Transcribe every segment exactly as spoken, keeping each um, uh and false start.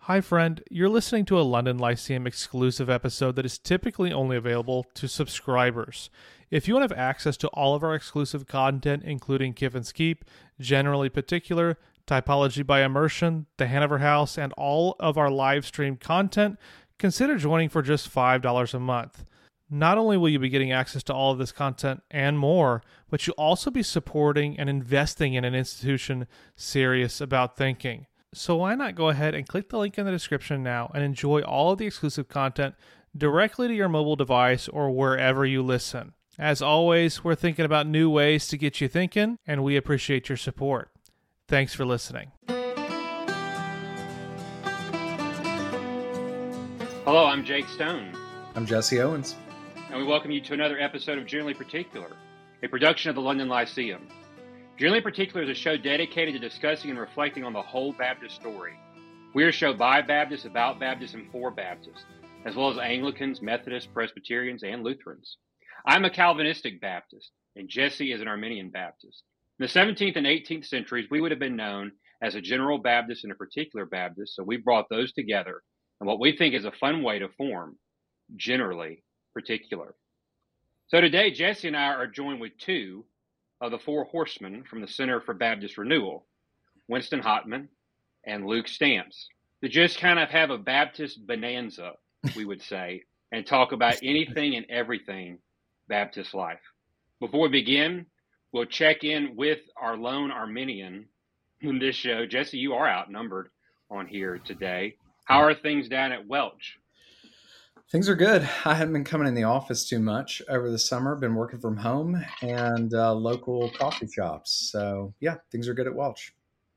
Hi friend, you're listening to a London Lyceum exclusive episode that is typically only available to subscribers. If you want to have access to all of our exclusive content, including Kif and Skeep, Generally Particular, Typology by Immersion, The Hanover House, and all of our live stream content, consider joining for just five dollars a month. Not only will you be getting access to all of this content and more, but you'll also be supporting and investing in an institution serious about thinking. So why not go ahead and click the link in the description now and enjoy all of the exclusive content directly to your mobile device or wherever you listen. As always, we're thinking about new ways to get you thinking, and we appreciate your support. Thanks for listening. Hello, I'm Jake Stone. I'm Jesse Owens. And we welcome you to another episode of Generally Particular, a production of the London Lyceum. Generally Particular is a show dedicated to discussing and reflecting on the whole Baptist story. We are a show by Baptists, about Baptists, and for Baptists, as well as Anglicans, Methodists, Presbyterians, and Lutherans. I'm a Calvinistic Baptist, and Jesse is an Arminian Baptist. In the seventeenth and eighteenth centuries, we would have been known as a general Baptist and a particular Baptist, so we brought those together in what we think is a fun way to form Generally Particular. So today, Jesse and I are joined with two of the four horsemen from the Center for Baptist Renewal, Winston Hotman and Luke Stamps, to just kind of have a Baptist bonanza, we would say, and talk about anything and everything Baptist life. Before we begin, we'll check in with our lone Arminian in this show. Jesse, you are outnumbered on here today. How are things down at Welch? Things are good. I haven't been coming in the office too much over the summer. Been working from home and uh, local coffee shops. So, yeah, things are good at Welch.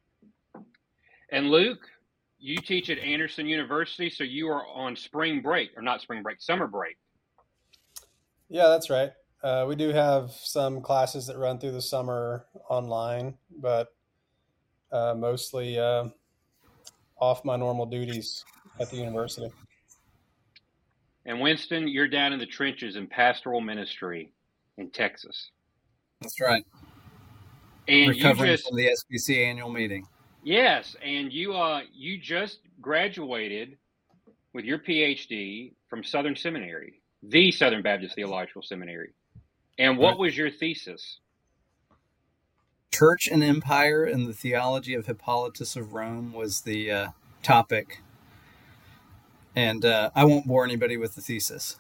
And Luke, you teach at Anderson University, so you are on spring break, or not spring break, summer break. Yeah, that's right. Uh, we do have some classes that run through the summer online, but uh, mostly uh, off my normal duties at the university. And Winston, you're down in the trenches in pastoral ministry in Texas. That's right. And recovering you just, from the S B C annual meeting. Yes, and you uh you just graduated with your P H D from Southern Seminary, the Southern Baptist Theological Seminary. And what right. was your thesis? Church and Empire and the Theology of Hippolytus of Rome was the uh, topic. And uh, I won't bore anybody with the thesis.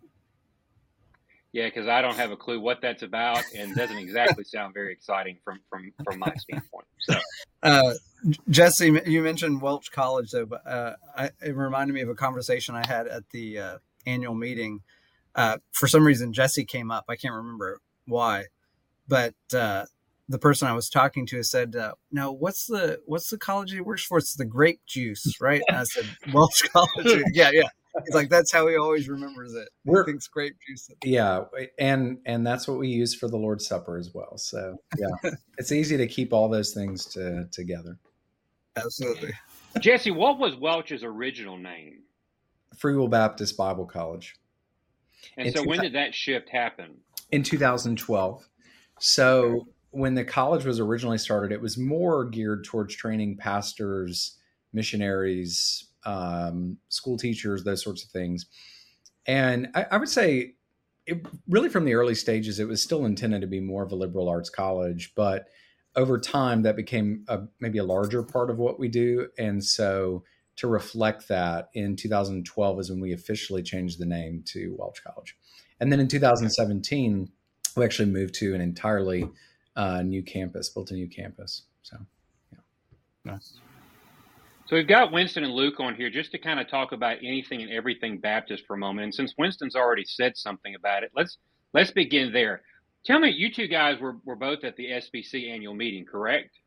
Yeah, because I don't have a clue what that's about, and doesn't exactly sound very exciting from from, from my standpoint. So, uh, Jesse, you mentioned Welch College, though, but uh, I, it reminded me of a conversation I had at the uh, annual meeting. Uh, for some reason, Jesse came up. I can't remember why, but uh, the person I was talking to said, uh, "No, what's the what's the college he works for? It's the grape juice, right?" And I said, "Welch College." Yeah, yeah. He's like, that's how he always remembers it. He We're, thinks grape juice. Yeah, and and that's what we use for the Lord's Supper as well. So yeah, it's easy to keep all those things to, together. Absolutely. Jesse, what was Welch's original name? Free Will Baptist Bible College. And in so two, when did that shift happen? In two thousand twelve. So when the college was originally started, it was more geared towards training pastors, missionaries, um, school teachers, those sorts of things. And I, I would say it, really from the early stages, it was still intended to be more of a liberal arts college, but over time that became a, maybe a larger part of what we do. And so to reflect that, in two thousand twelve is when we officially changed the name to Welch College. And then in two thousand seventeen, we actually moved to an entirely uh, new campus, built a new campus. So, yeah. Nice. So we've got Winston and Luke on here just to kind of talk about anything and everything Baptist for a moment. And since Winston's already said something about it, let's let's begin there. Tell me, you two guys were, were both at the S B C annual meeting, correct?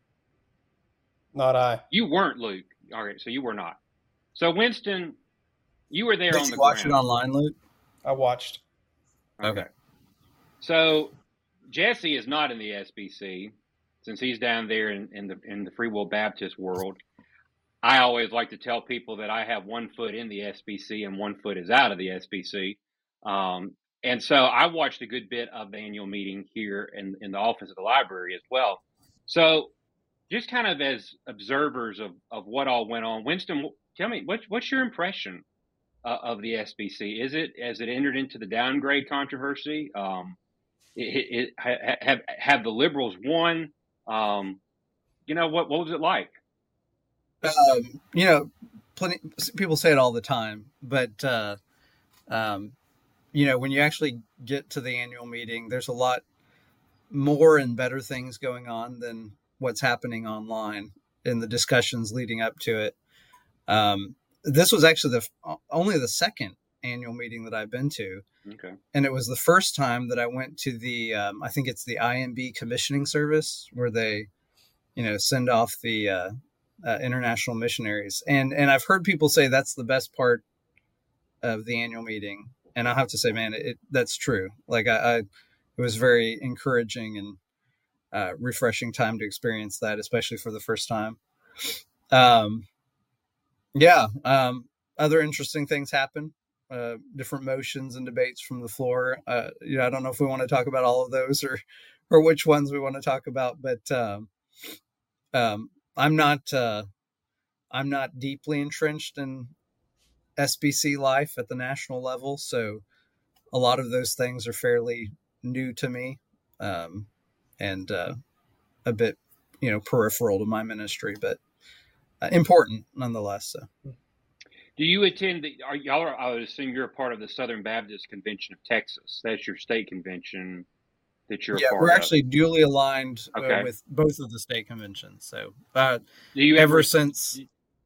Not I. You weren't, Luke. All right, so you were not. So Winston, you were there Did on you the watch ground. it online, Luke? I watched. Okay. So Jesse is not in the S B C since he's down there in, in the in the Free Will Baptist world. I always like to tell people that I have one foot in the S B C and one foot is out of the S B C. Um, and so I watched a good bit of the annual meeting here in, in the office of the library as well. So just kind of as observers of, of what all went on, Winston, tell me what what's your impression uh, of the S B C? Is it has it entered into the downgrade controversy? Um, it, it, have have the liberals won? Um, you know what what was it like? Um, you know, plenty people say it all the time, but uh, um, you know, when you actually get to the annual meeting, there's a lot more and better things going on than what's happening online in the discussions leading up to it. Um, this was actually the only the second annual meeting that I've been to. Okay. And it was the first time that I went to the, um, I think it's the I M B commissioning service where they, you know, send off the uh, uh, international missionaries. And, and I've heard people say that's the best part of the annual meeting. And I have to say, man, it, that's true. Like I, I, it was very encouraging and uh, refreshing time to experience that, especially for the first time. Um, yeah. Um, other interesting things happen. Uh, different motions and debates from the floor. Uh, you know, I don't know if we want to talk about all of those or, or which ones we want to talk about, but um, um, I'm not, uh, I'm not deeply entrenched in S B C life at the national level, so a lot of those things are fairly new to me, um, and uh, a bit, you know, peripheral to my ministry, but uh, important nonetheless. So. Do you attend the, are y'all are, I would assume you're a part of the Southern Baptist Convention of Texas. That's your state convention that you're yeah, a part we're of. actually duly aligned okay. uh, with both of the state conventions. So uh, Do you ever ever, since,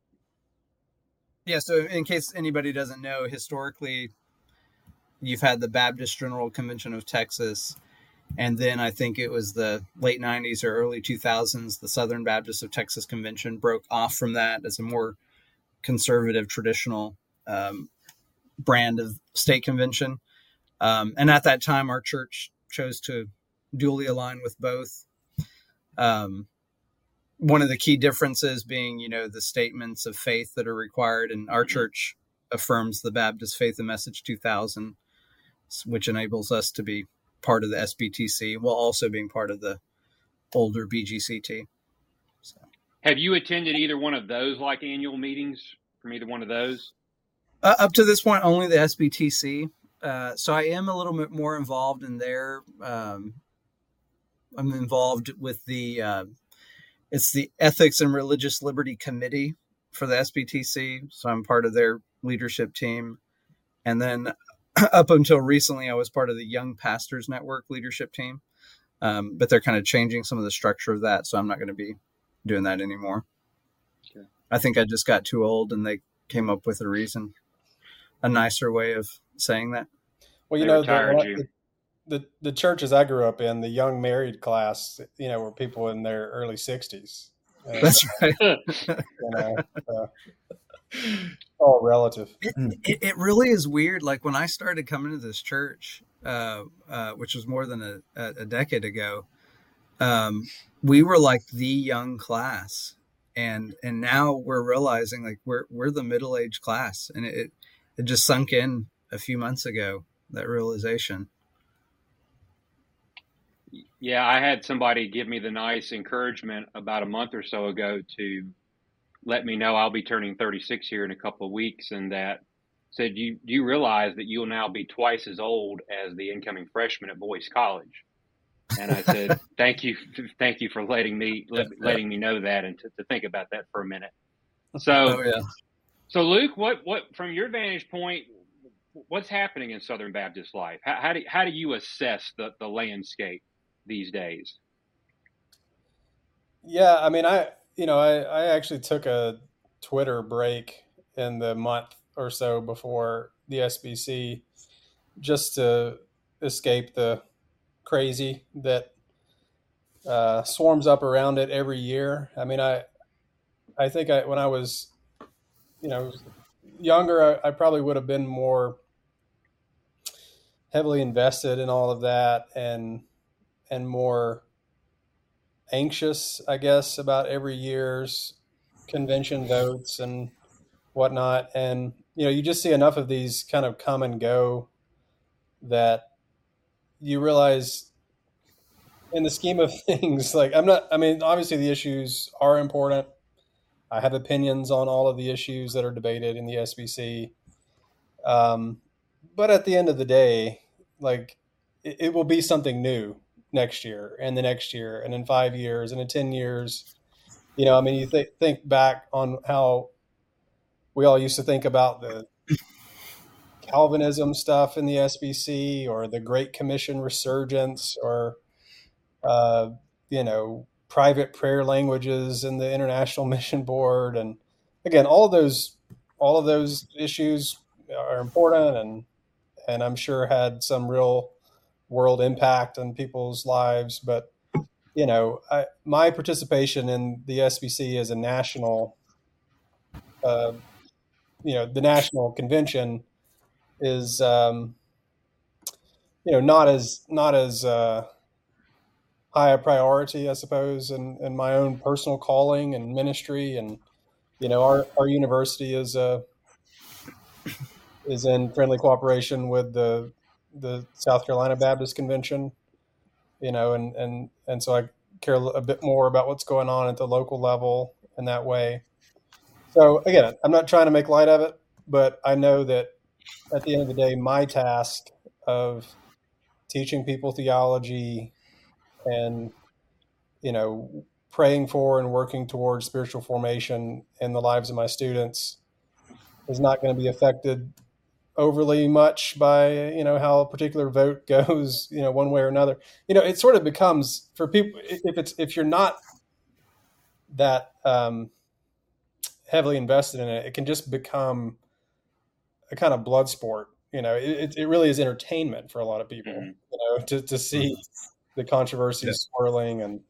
yeah, so in case anybody doesn't know, historically, you've had the Baptist General Convention of Texas, and then I think it was the late nineties or early two thousands, the Southern Baptist of Texas Convention broke off from that as a more conservative, traditional um, brand of state convention. Um, and at that time, our church chose to duly align with both. Um, one of the key differences being, you know, the statements of faith that are required. And our church affirms the Baptist Faith and Message two thousand, which enables us to be part of the S B T C while also being part of the older B G C T. So. Have you attended either one of those like annual meetings from either one of those? Uh, up to this point, only the S B T C. Uh, so I am a little bit more involved in their, um, I'm involved with the, uh, it's the Ethics and Religious Liberty Committee for the S B T C. So I'm part of their leadership team. And then up until recently, I was part of the Young Pastors Network leadership team. Um, but they're kind of changing some of the structure of that. So I'm not going to be doing that anymore. Okay. I think I just got too old and they came up with a reason, a nicer way of saying that. Well, you they know, the, you. the, the the churches I grew up in, the young married class, you know, were people in their early sixties. Uh, That's right. You know, uh, all relative. It, it, it really is weird. Like when I started coming to this church, uh, uh, which was more than a, a decade ago, um, we were like the young class. And and now we're realizing like we're we're the middle-aged class. And it it just sunk in a few months ago, that realization. Yeah, I had somebody give me the nice encouragement about a month or so ago to let me know I'll be turning thirty-six here in a couple of weeks, and that said, you, do you realize that you'll now be twice as old as the incoming freshman at Boyce College? And I said, thank you. Thank you for letting me, let, letting me know that and to, to think about that for a minute. So, oh, yeah. So Luke, what, what, from your vantage point, what's happening in Southern Baptist life? How, how do, how do you assess the, the landscape these days? Yeah. I mean, I, you know, I, I actually took a Twitter break in the month or so before the S B C just to escape the crazy that uh, swarms up around it every year. I mean, I, I think I, when I was, you know, younger, I, I probably would have been more heavily invested in all of that and, and more anxious, I guess, about every year's convention votes and whatnot. And, you know, you just see enough of these kind of come and go that you realize in the scheme of things, like I'm not, I mean, obviously the issues are important. I have opinions on all of the issues that are debated in the S B C. Um, but at the end of the day, like it, it will be something new next year and the next year and in five years and in ten years. You know, I mean, you th- think back on how we all used to think about the Calvinism stuff in the S B C or the Great Commission resurgence or, uh, you know, private prayer languages in the International Mission Board. And again, all of those, all of those issues are important and, and I'm sure had some real world impact on people's lives. But, you know, I, my participation in the S B C as a national, uh, you know, the national convention is, um, you know, not as, not as, uh, high a priority, I suppose, in, in my own personal calling and ministry. And, you know, our, our university is, uh, is in friendly cooperation with the, the South Carolina Baptist Convention, you know, and, and, and so I care a bit more about what's going on at the local level in that way. So again, I'm not trying to make light of it, but I know that at the end of the day, my task of teaching people theology and, you know, praying for and working towards spiritual formation in the lives of my students is not going to be affected overly much by, you know, how a particular vote goes, you know, one way or another. You know, it sort of becomes for people, if it's, if you're not that um, heavily invested in it, it can just become a kind of blood sport. You know, it, it really is entertainment for a lot of people, mm-hmm. you know, to, to see the controversies yeah. swirling. And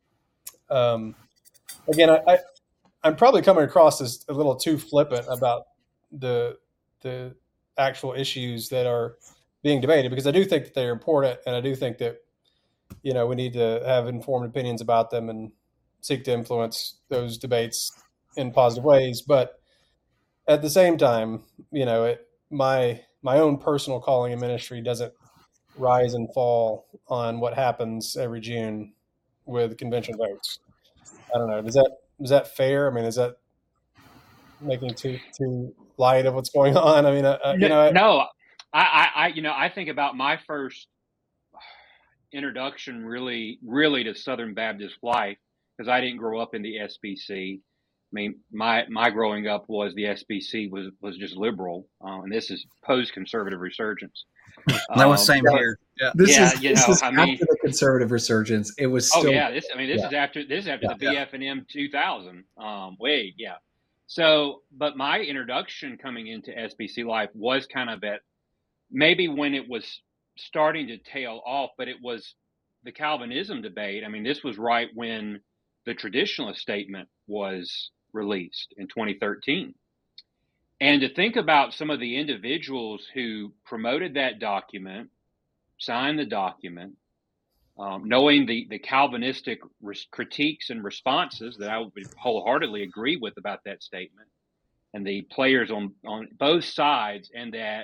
um, again, I, I, I'm probably coming across as a little too flippant about the, the actual issues that are being debated, because I do think that they're important. And I do think that, you know, we need to have informed opinions about them and seek to influence those debates in positive ways. But at the same time, you know, it, my, my own personal calling and ministry doesn't rise and fall on what happens every June with convention votes. I don't know. Does that, is that fair? I mean, is that making too, too light of what's going on? I mean, uh, you know, I, no, I, I, you know, I think about my first introduction really, really to Southern Baptist life, because I didn't grow up in the S B C. I mean, my, my growing up was the S B C was, was just liberal. Uh, and this is post-conservative resurgence. That was same um, here. Yeah. This yeah, is, you this know, is I after mean, the conservative resurgence. It was still. Oh yeah. This, I mean, this yeah. is after, this is after yeah, the B F and M two thousand. Um, way. Yeah. So, but my introduction coming into S B C life was kind of at maybe when it was starting to tail off, but it was the Calvinism debate. I mean, this was right when the traditionalist statement was released in twenty thirteen. And to think about some of the individuals who promoted that document, signed the document, um, knowing the, the Calvinistic res- critiques and responses that I would wholeheartedly agree with about that statement, and the players on, on both sides, and that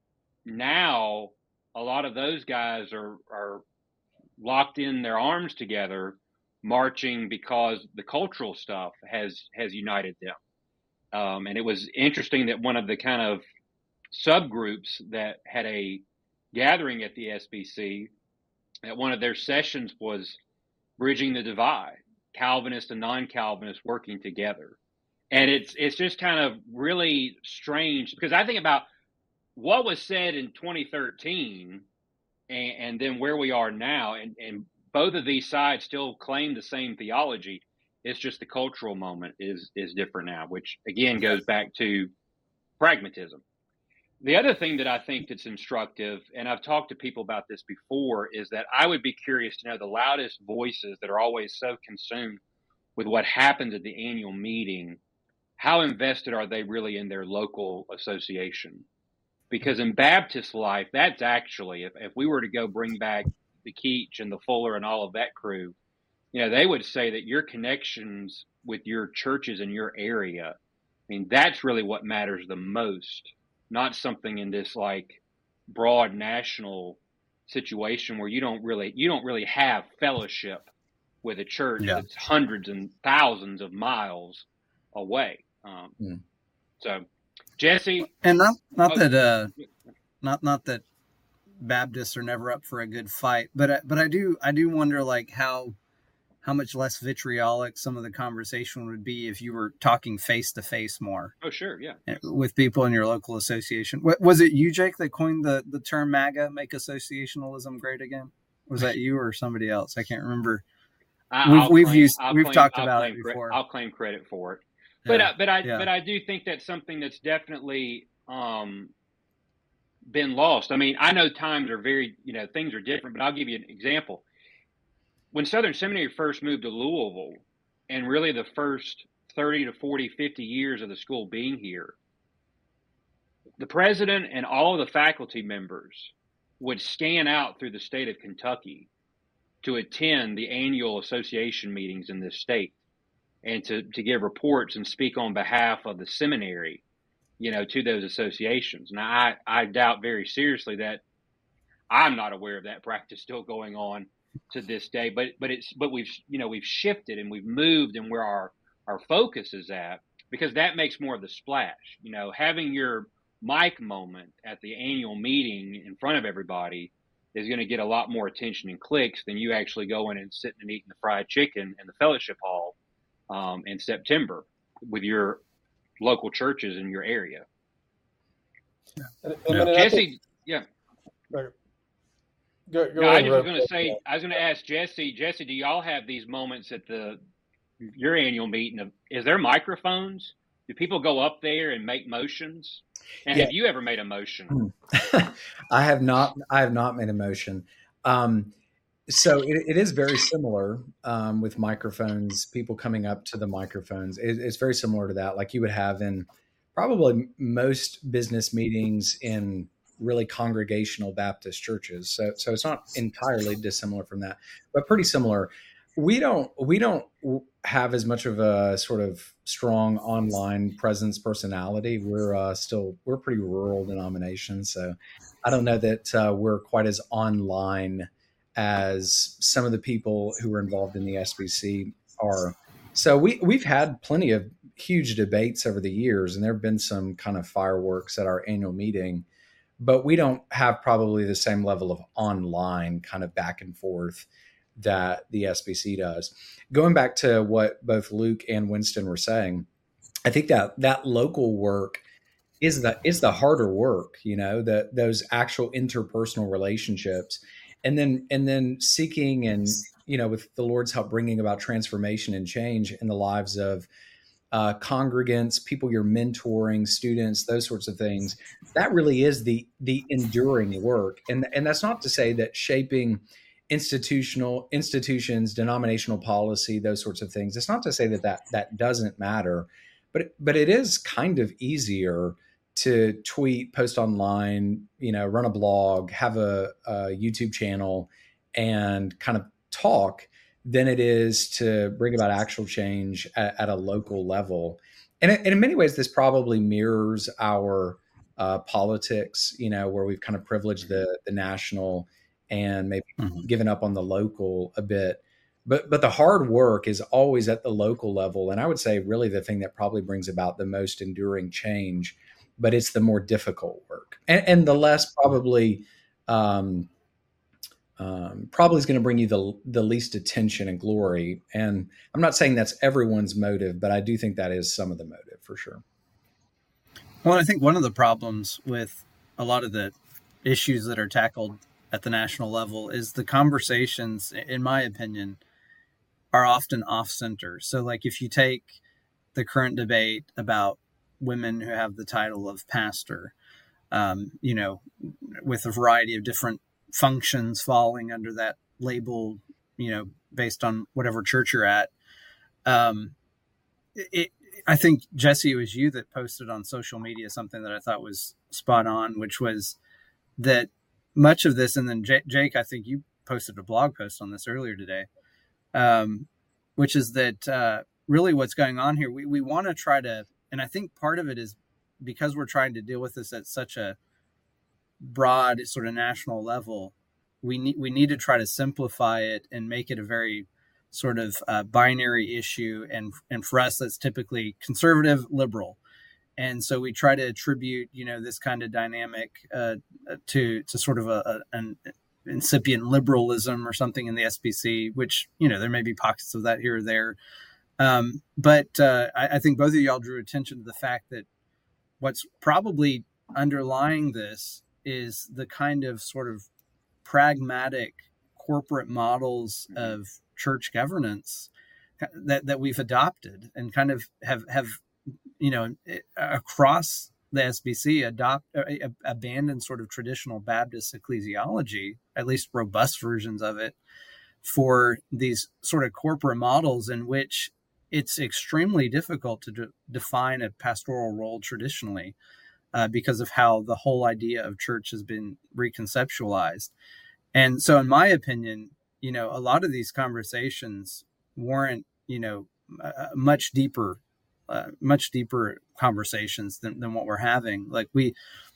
now a lot of those guys are, are locked in their arms together, marching because the cultural stuff has, has united them. Um, and it was interesting that one of the kind of subgroups that had a gathering at the S B C, at one of their sessions, was bridging the divide, Calvinists and non-Calvinists working together. And it's it's just kind of really strange, because I think about what was said in twenty thirteen and, and then where we are now, and, and both of these sides still claim the same theology. It's just the cultural moment is is different now, which again goes back to pragmatism. The other thing that I think that's instructive, and I've talked to people about this before, is that I would be curious to know the loudest voices that are always so consumed with what happens at the annual meeting, how invested are they really in their local association? Because in Baptist life, that's actually, if, if we were to go bring back the Keach and the Fuller and all of that crew, you know, they would say that your connections with your churches in your area, I mean, that's really what matters the most, not something in this like broad national situation where you don't really, you don't really have fellowship with a church yeah. that's hundreds and thousands of miles away. Um, Mm. So, Jesse, and not not oh, that uh, not not that Baptists are never up for a good fight, but I, but I do I do wonder like how how much less vitriolic some of the conversation would be if you were talking face to face more. Oh, sure, yeah, with people in your local association. Was it you, Jake, that coined the the term MAGA, make associationalism great again? Was that you or somebody else? I can't remember. I, we've I'll we've claim, used I'll we've claim, talked I'll about claim, it before. I'll claim credit for it, but yeah. uh, but I yeah. but I do think that's something that's definitely um, been lost. I mean, I know times are very, you know, things are different, but I'll give you an example. When Southern Seminary first moved to Louisville, and really the first thirty to forty, fifty years of the school being here, the president and all of the faculty members would scan out through the state of Kentucky to attend the annual association meetings in this state and to, to give reports and speak on behalf of the seminary, you know, to those associations. Now, I, I doubt very seriously that I'm not aware of that practice still going on to this day, but, but it's, but we've, you know, we've shifted and we've moved and where our, our focus is at, because that makes more of the splash, you know, having your mic moment at the annual meeting in front of everybody is going to get a lot more attention and clicks than you actually going and sitting and eating the fried chicken in the fellowship hall um, in September with your local churches in your area. Yeah. And, and yeah. Jesse, think, yeah. Go, go no, I just was going to say, I was going to ask Jesse, Jesse, do y'all have these moments at the your annual meeting? Of, is there microphones? Do people go up there and make motions? And yeah. have you ever made a motion? I have not. I have not made a motion. Um, so it, it is very similar um, with microphones. People coming up to the microphones. It, it's very similar to that, like you would have in probably most business meetings in really congregational Baptist churches. So, so it's not entirely dissimilar from that, but pretty similar. We don't. We don't have as much of a sort of strong online presence personality. We're uh, still, we're a pretty rural denomination. So I don't know that uh, we're quite as online as some of the people who are involved in the S B C are. So we, we've had plenty of huge debates over the years, and there have been some kind of fireworks at our annual meeting, but we don't have probably the same level of online kind of back and forth that the S B C does. Going back to what both Luke and Winston were saying, I think that that local work is the is the harder work, you know, the those actual interpersonal relationships, and then and then seeking and, you know, with the Lord's help, bringing about transformation and change in the lives of uh, congregants, people you're mentoring, students, those sorts of things. That really is the the enduring work, and and that's not to say that shaping institutional institutions, denominational policy, those sorts of things. It's not to say that that, that doesn't matter, but, but it is kind of easier to tweet, post online, you know, run a blog, have a, a YouTube channel and kind of talk than it is to bring about actual change at, at a local level. And, and in many ways, this probably mirrors our uh, politics, you know, where we've kind of privileged the, the national and maybe mm-hmm. given up on the local a bit. But but the hard work is always at the local level. And I would say really the thing that probably brings about the most enduring change, but it's the more difficult work. And, and the less probably, um, um, probably is going to bring you the, the least attention and glory. And I'm not saying that's everyone's motive, but I do think that is some of the motive for sure. Well, I think one of the problems with a lot of the issues that are tackled at the national level is the conversations, in my opinion, are often off-center. So like if you take the current debate about women who have the title of pastor, um, you know, with a variety of different functions falling under that label, you know, based on whatever church you're at. Um, it, I think, Jesse, it was you that posted on social media something that I thought was spot on, which was that much of this, and then J- Jake, I think you posted a blog post on this earlier today, um, which is that uh, really what's going on here, we, we want to try to, and I think part of it is because we're trying to deal with this at such a broad sort of national level, we need, we need to try to simplify it and make it a very sort of uh, binary issue, and and for us that's typically conservative liberal, and so we try to attribute you know this kind of dynamic uh, to to sort of a, a an incipient liberalism or something in the S B C, which you know there may be pockets of that here or there, um, but uh, I, I think both of y'all drew attention to the fact that what's probably underlying this is the kind of sort of pragmatic corporate models of church governance that, that we've adopted and kind of have, have, you know, across the S B C adopt uh, abandoned sort of traditional Baptist ecclesiology, at least robust versions of it, for these sort of corporate models in which it's extremely difficult to de- define a pastoral role traditionally. Uh, because of how the whole idea of church has been reconceptualized. And so in my opinion, you know, a lot of these conversations warrant, you know, uh, much deeper, uh, much deeper conversations than, than what we're having. Like we,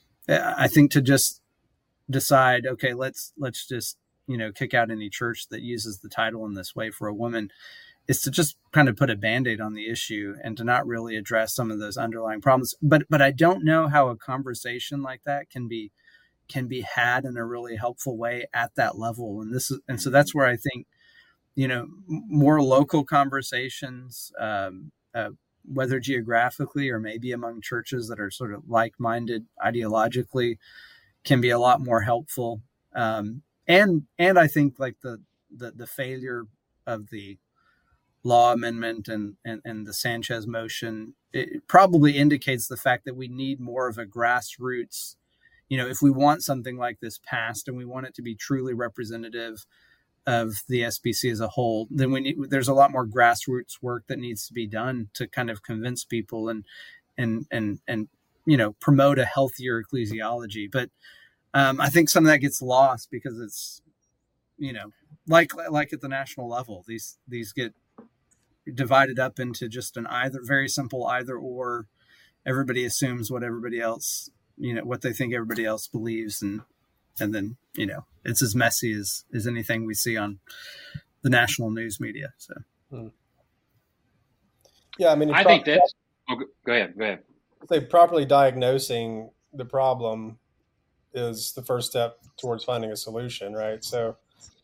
I think to just decide, okay, let's, let's just, you know, kick out any church that uses the title in this way for a woman, is to just kind of put a Band-Aid on the issue and to not really address some of those underlying problems. But but I don't know how a conversation like that can be can be had in a really helpful way at that level. And this is and so that's where I think, you know, more local conversations, um, uh, whether geographically or maybe among churches that are sort of like-minded ideologically, can be a lot more helpful. Um, and and I think like the the, the failure of the law amendment and, and, and the Sanchez motion, it probably indicates the fact that we need more of a grassroots, you know, if we want something like this passed and we want it to be truly representative of the S B C as a whole, then we need, there's a lot more grassroots work that needs to be done to kind of convince people and, and, and, and, you know, promote a healthier ecclesiology. But um, I think some of that gets lost because it's, you know, like, like at the national level, these, these get divided up into just an either very simple either or. Everybody assumes what everybody else, you know, what they think everybody else believes, and and then you know it's as messy as as anything we see on the national news media. So hmm. yeah, I mean, I pro- think that's. Oh, go ahead. Go ahead. Say properly diagnosing the problem is the first step towards finding a solution, right? So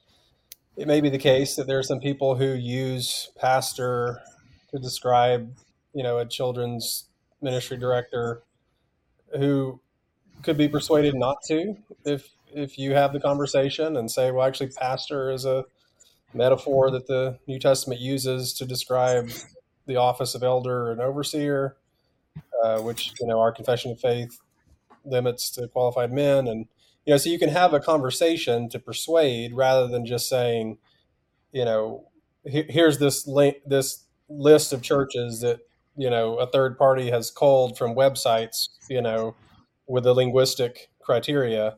it may be the case that there are some people who use pastor to describe, you know, a children's ministry director who could be persuaded not to if if you have the conversation and say, well, actually, pastor is a metaphor that the New Testament uses to describe the office of elder and overseer, uh, which, you know, our confession of faith limits to qualified men. And, you know, so you can have a conversation to persuade rather than just saying, you know, here's this link, this list of churches that, you know, a third party has culled from websites, you know, with the linguistic criteria.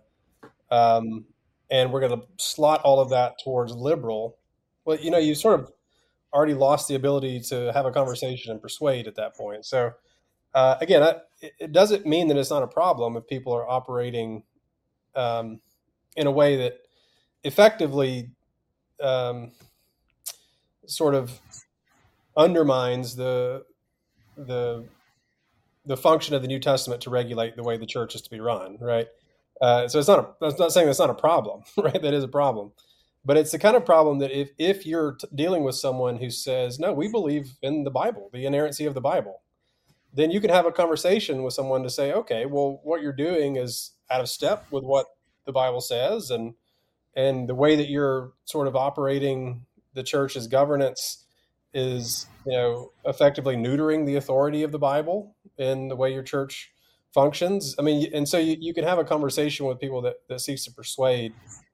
Um, and we're going to slot all of that towards liberal. Well, you know, you sort of already lost the ability to have a conversation and persuade at that point. So, uh, again, I, it doesn't mean that it's not a problem if people are operating um, in a way that effectively um, sort of undermines the the the function of the New Testament to regulate the way the church is to be run, right? Uh, so it's not a, that's not saying that's not a problem, right? That is a problem, but it's the kind of problem that if if you're t- dealing with someone who says, no, we believe in the Bible, the inerrancy of the Bible, then you can have a conversation with someone to say, okay, well, what you're doing is out of step with what the Bible says, and and the way that you're sort of operating the church's governance is, you know, effectively neutering the authority of the Bible in the way your church functions. I mean, and so you, you can have a conversation with people that, that seeks to persuade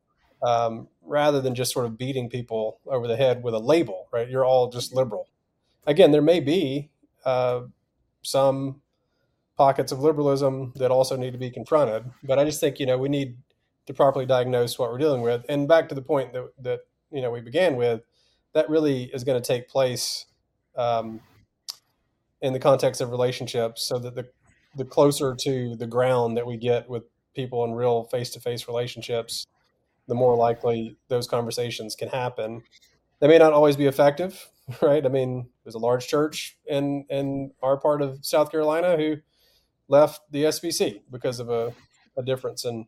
um, rather than just sort of beating people over the head with a label, right? You're all just liberal. Again, there may be uh, some pockets of liberalism that also need to be confronted, but I just think, you know, we need to properly diagnose what we're dealing with. And back to the point that, that you know, we began with, that really is going to take place um, in the context of relationships, so that the the closer to the ground that we get with people in real face-to-face relationships, the more likely those conversations can happen. they may not always be effective, right? I mean, there's a large church in in our part of South Carolina who left the S B C because of a, a difference in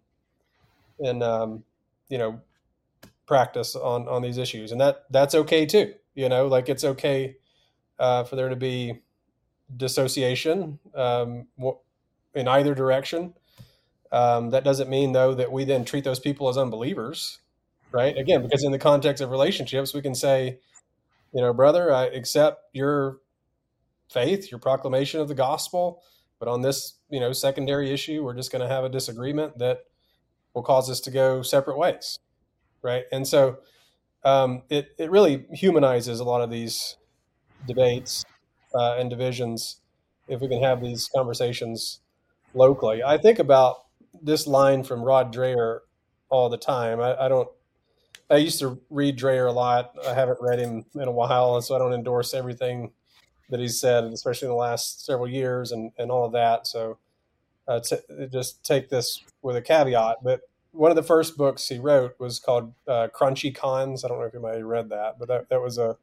in um, you know practice on on these issues, and that that's okay too. You know, like it's okay uh, for there to be dissociation um, in either direction. Um, that doesn't mean though that we then treat those people as unbelievers, right? Again, because in the context of relationships, we can say, you know, brother, I accept your faith, your proclamation of the gospel, but on this, you know, secondary issue, we're just going to have a disagreement that will cause us to go separate ways, right? And so um, it it really humanizes a lot of these debates uh, and divisions if we can have these conversations locally. I think about this line from Rod Dreher all the time. I, I don't. I used to read Dreher a lot. I haven't read him in a while, and so I don't endorse everything that he's said, especially in the last several years and, and all of that. So uh, t- just take this with a caveat. But one of the first books he wrote was called uh, Crunchy Cons. I don't know if anybody read that, but that, that was a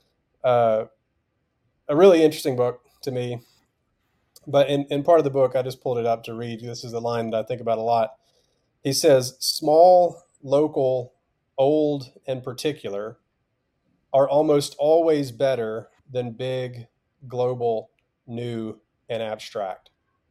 uh, a really interesting book to me. But in, in part of the book, I just pulled it up to read. This is the line that I think about a lot. He says, small, local, old, and particular are almost always better than big, global, new, and abstract.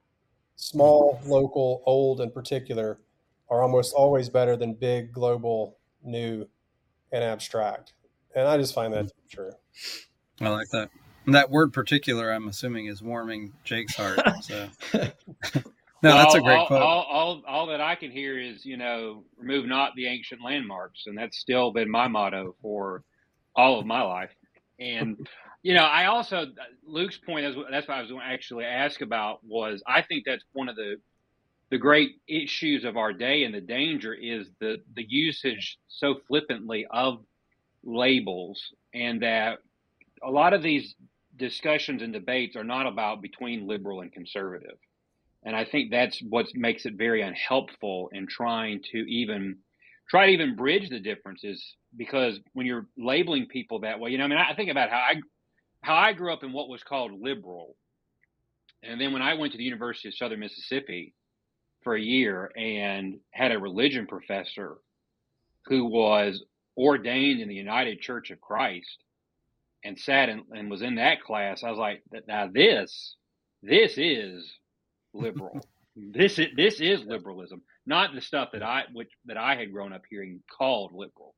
Small, local, old, and particular are almost always better than big, global, new, and abstract. And I just find that to be true. I like that. And that word particular, I'm assuming, is warming Jake's heart. So, no, well, that's a great all, quote. All, all, all that I can hear is, you know, remove not the ancient landmarks. And that's still been my motto for all of my life. And, you know, I also, Luke's point, that's what I was going to actually ask about was, I think that's one of the the great issues of our day, and the danger is the, the usage so flippantly of labels, and that a lot of these discussions and debates are not about between liberal and conservative. And I think that's what makes it very unhelpful in trying to even try to even bridge the differences, because when you're labeling people that way, you know, I mean, I think about how I, how I grew up in what was called liberal. And then when I went to the University of Southern Mississippi for a year and had a religion professor who was ordained in the United Church of Christ and sat in, and was in that class, I was like, now this, this is liberal. This is, this is liberalism, not the stuff that I, which, that I had grown up hearing called liberal.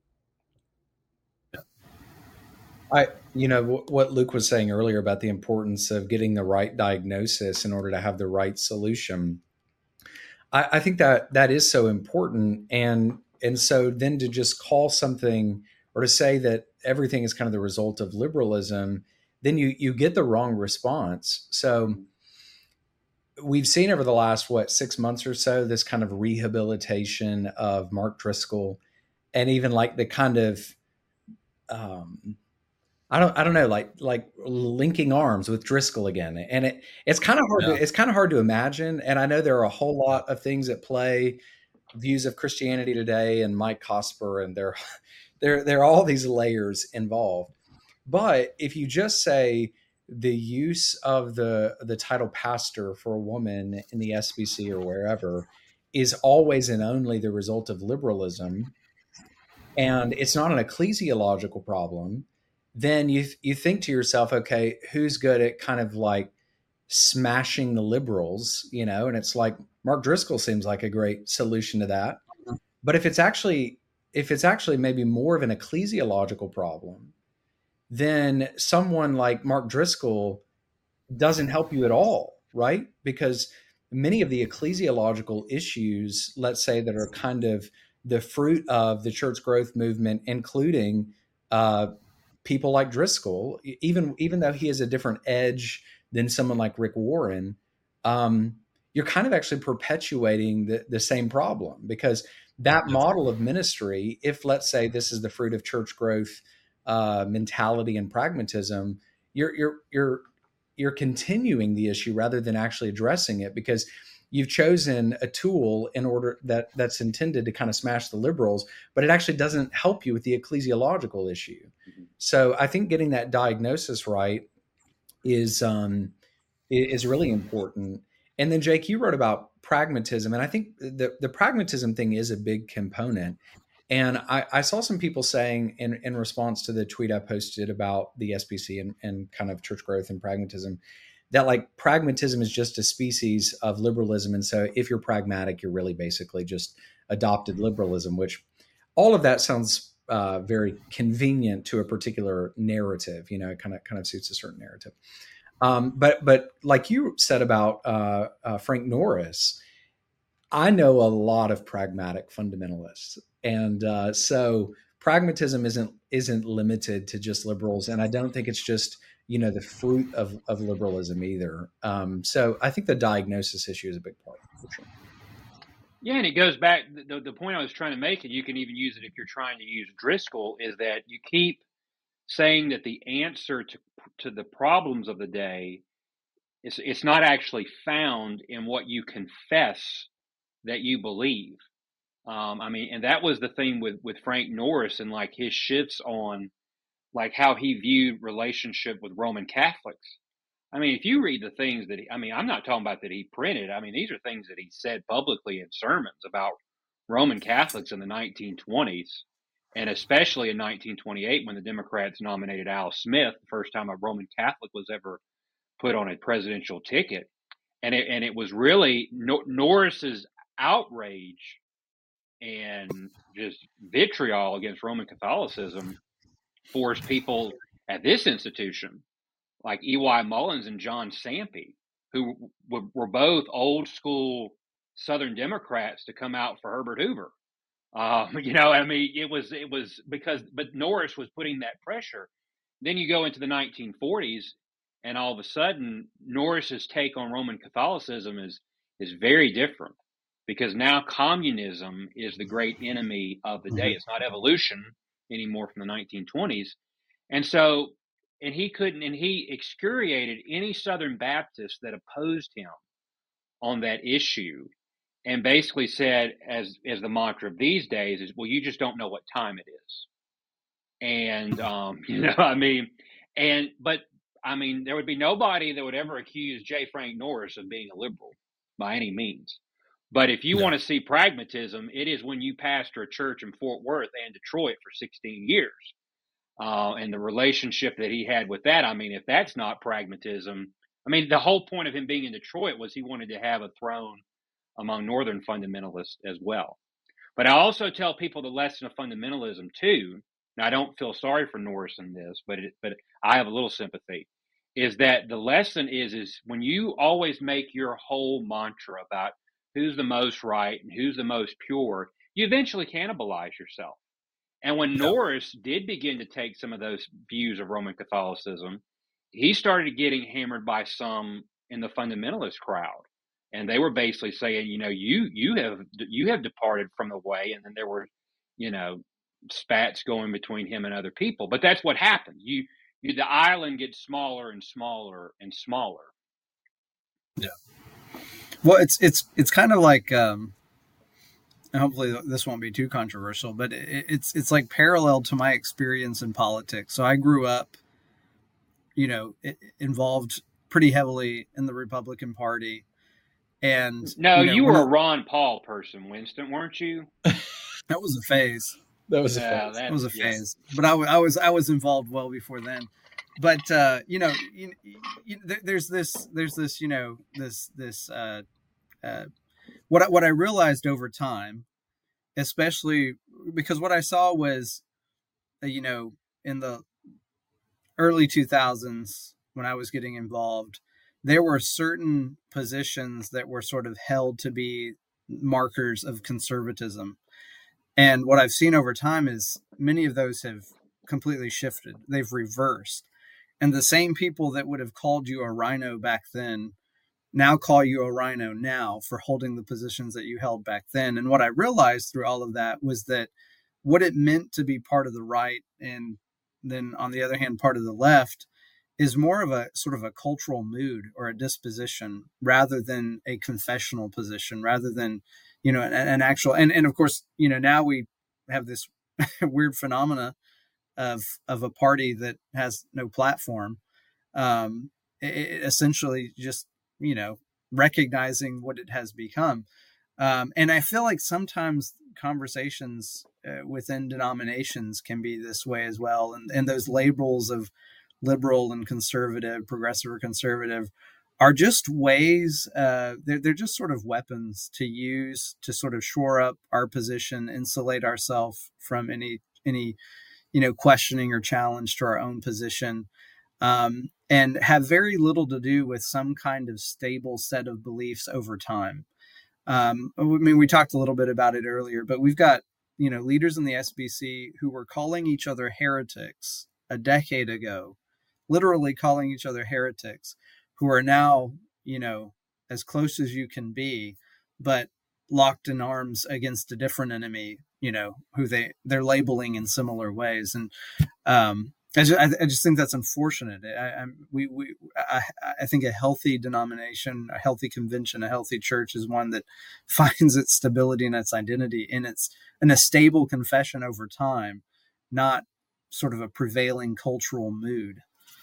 I, you know, w- what Luke was saying earlier about the importance of getting the right diagnosis in order to have the right solution. I, I think that that is so important. And, and so then to just call something, or to say that everything is kind of the result of liberalism, then you, you get the wrong response. So we've seen over the last, what, six months or so, this kind of rehabilitation of Mark Driscoll, and even like the kind of, um, I don't, I don't know, like, like linking arms with Driscoll again. And it, it's kind of hard, Yeah. to, it's kind of hard to imagine. And I know there are a whole lot of things at play, views of Christianity Today and Mike Cosper, and there, there, there are all these layers involved. But if you just say the use of the, the title pastor for a woman in the S B C or wherever is always and only the result of liberalism, and it's not an ecclesiological problem, then you you think to yourself, okay, who's good at kind of like smashing the liberals, you know? And it's like Mark Driscoll seems like a great solution to that. But if it's actually if it's actually maybe more of an ecclesiological problem, then someone like Mark Driscoll doesn't help you at all, right? Because many of the ecclesiological issues, let's say, that are kind of the fruit of the church growth movement, including uh, people like Driscoll, even even though he has a different edge than someone like Rick Warren, um, you're kind of actually perpetuating the, the same problem, because that model of ministry, if let's say this is the fruit of church growth uh, mentality and pragmatism, you're you're you're you're continuing the issue rather than actually addressing it, because you've chosen a tool in order that that's intended to kind of smash the liberals, but it actually doesn't help you with the ecclesiological issue. Mm-hmm. So I think getting that diagnosis right is um, is really important. And then Jake, you wrote about pragmatism, and I think the the pragmatism thing is a big component. And I, I saw some people saying in, in response to the tweet I posted about the S B C and, and kind of church growth and pragmatism, that like pragmatism is just a species of liberalism. And so if you're pragmatic, you're really basically just adopted liberalism, which all of that sounds uh, very convenient to a particular narrative. You know, it kind of kind of suits a certain narrative. Um, but but like you said about uh, uh, Frank Norris, I know a lot of pragmatic fundamentalists. And uh, so pragmatism isn't isn't limited to just liberals. And I don't think it's just, you know, the fruit of, of liberalism either. Um, so I think the diagnosis issue is a big part for sure. Yeah, and it goes back, the, the point I was trying to make, and you can even use it if you're trying to use Driscoll, is that you keep saying that the answer to to the problems of the day is it's not actually found in what you confess that you believe. Um, I mean, and that was the thing with, with Frank Norris and like his shifts on like how he viewed relationship with Roman Catholics. I mean, if you read the things that he, I mean, I'm not talking about that he printed. I mean, these are things that he said publicly in sermons about Roman Catholics in the nineteen twenties, and especially in nineteen twenty-eight when the Democrats nominated Al Smith, the first time a Roman Catholic was ever put on a presidential ticket. And it, and it was really no, Norris's outrage and just vitriol against Roman Catholicism forced people at this institution like E Y Mullins and John Sampe, who w- were both old school Southern Democrats, to come out for Herbert Hoover. Um, you know, I mean, it was it was because, but Norris was putting that pressure. Then you go into the nineteen forties, and all of a sudden, Norris's take on Roman Catholicism is is very different, because now communism is the great enemy of the day. It's not evolution anymore from the nineteen twenties. And so, and he couldn't, and he excoriated any Southern Baptist that opposed him on that issue, and basically said, as as the mantra of these days is, well, you just don't know what time it is. And, um, you know, I mean, and, but I mean, there would be nobody that would ever accuse J. Frank Norris of being a liberal by any means. But if you no. want to see pragmatism, it is when you pastor a church in Fort Worth and Detroit for sixteen years. Uh, and the relationship that he had with that, I mean, if that's not pragmatism, I mean, the whole point of him being in Detroit was he wanted to have a throne among Northern fundamentalists as well. But I also tell people the lesson of fundamentalism too. Now, I don't feel sorry for Norris in this, but it, but I have a little sympathy. Is that the lesson is is when you always make your whole mantra about who's the most right and who's the most pure, you eventually cannibalize yourself. And when no. Norris did begin to take some of those views of Roman Catholicism, he started getting hammered by some in the fundamentalist crowd. And they were basically saying, you know, you you have you have departed from the way. And then there were, you know, spats going between him and other people. But that's what happened. You, you the island gets smaller and smaller and smaller. Yeah. Well, it's it's it's kind of like, um, and hopefully this won't be too controversial, but it, it's it's like parallel to my experience in politics. So I grew up, you know, involved pretty heavily in the Republican Party. And no, you, know, you were a Ron Paul person, Winston, weren't you? That was a phase. That was a yeah, phase. That was a phase. Yes. But I, I was I was involved well before then. But uh, you know, you, you, there's this there's this you know this this uh, uh, what I, what I realized over time, especially because what I saw was, uh, you know, in the early two thousands when I was getting involved, there were certain positions that were sort of held to be markers of conservatism. And what I've seen over time is many of those have completely shifted. They've reversed. And the same people that would have called you a rhino back then now call you a rhino now for holding the positions that you held back then. And what I realized through all of that was that what it meant to be part of the right and then on the other hand, part of the left is more of a sort of a cultural mood or a disposition rather than a confessional position, rather than, you know, an, an actual, and, and of course, you know, now we have this weird phenomena of, of a party that has no platform. Um, it, essentially just, you know, recognizing what it has become. Um, and I feel like sometimes conversations uh, within denominations can be this way as well. And, and those labels of liberal and conservative, progressive or conservative, are just ways, uh, they're, they're just sort of weapons to use to sort of shore up our position, insulate ourselves from any, any, you know, questioning or challenge to our own position, um, and have very little to do with some kind of stable set of beliefs over time. Um, I mean, we talked a little bit about it earlier, but we've got, you know, leaders in the S B C who were calling each other heretics a decade ago, literally calling each other heretics, who are now, you know, as close as you can be, but locked in arms against a different enemy, you know, who they, they're labeling in similar ways. And um, I, just, I just think that's unfortunate. I, I, we, we, I, I think a healthy denomination, a healthy convention, a healthy church is one that finds its stability and its identity in its, in a stable confession over time, not sort of a prevailing cultural mood.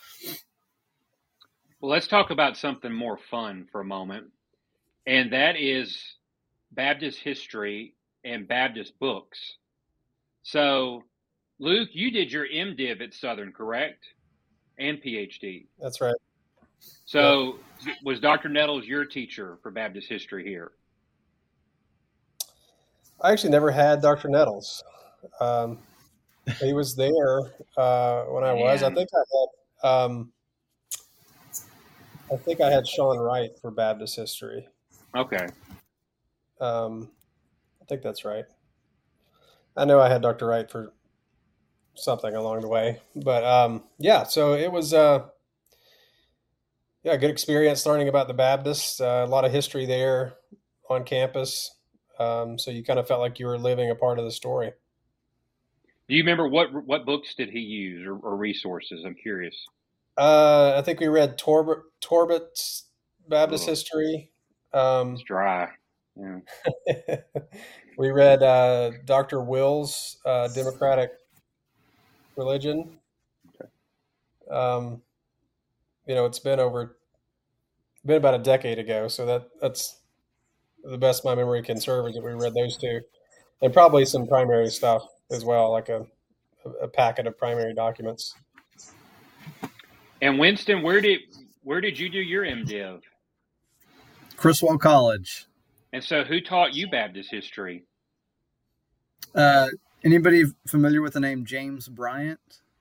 Well, let's talk about something more fun for a moment, and that is Baptist history and Baptist books. So, Luke, you did your MDiv at Southern, correct? And PhD. That's right. So, yep. Was Doctor Nettles your teacher for Baptist history here? I actually never had Doctor Nettles. Um, he was there uh, when I was. Man. I think I had. Um, I think I had Sean Wright for Baptist history. Okay. Um, I think that's right. I know I had Doctor Wright for something along the way, but um, yeah. So it was, uh, yeah, a good experience learning about the Baptists. Uh, a lot of history there on campus. Um, so you kind of felt like you were living a part of the story. Do you remember what what books did he use or, or resources? I'm curious. Uh, I think we read Torbert, Torbert's Baptist oh. history. Um, it's dry. Yeah. We read uh, Doctor Will's uh, Democratic Religion. Okay. Um, you know, it's been over, been about a decade ago, so that that's the best my memory can serve is that we read those two, and probably some primary stuff as well, like a a packet of primary documents. And Winston, where did where did you do your MDiv? Criswell College. And so, who taught you Baptist history? Uh, anybody familiar with the name James Bryant?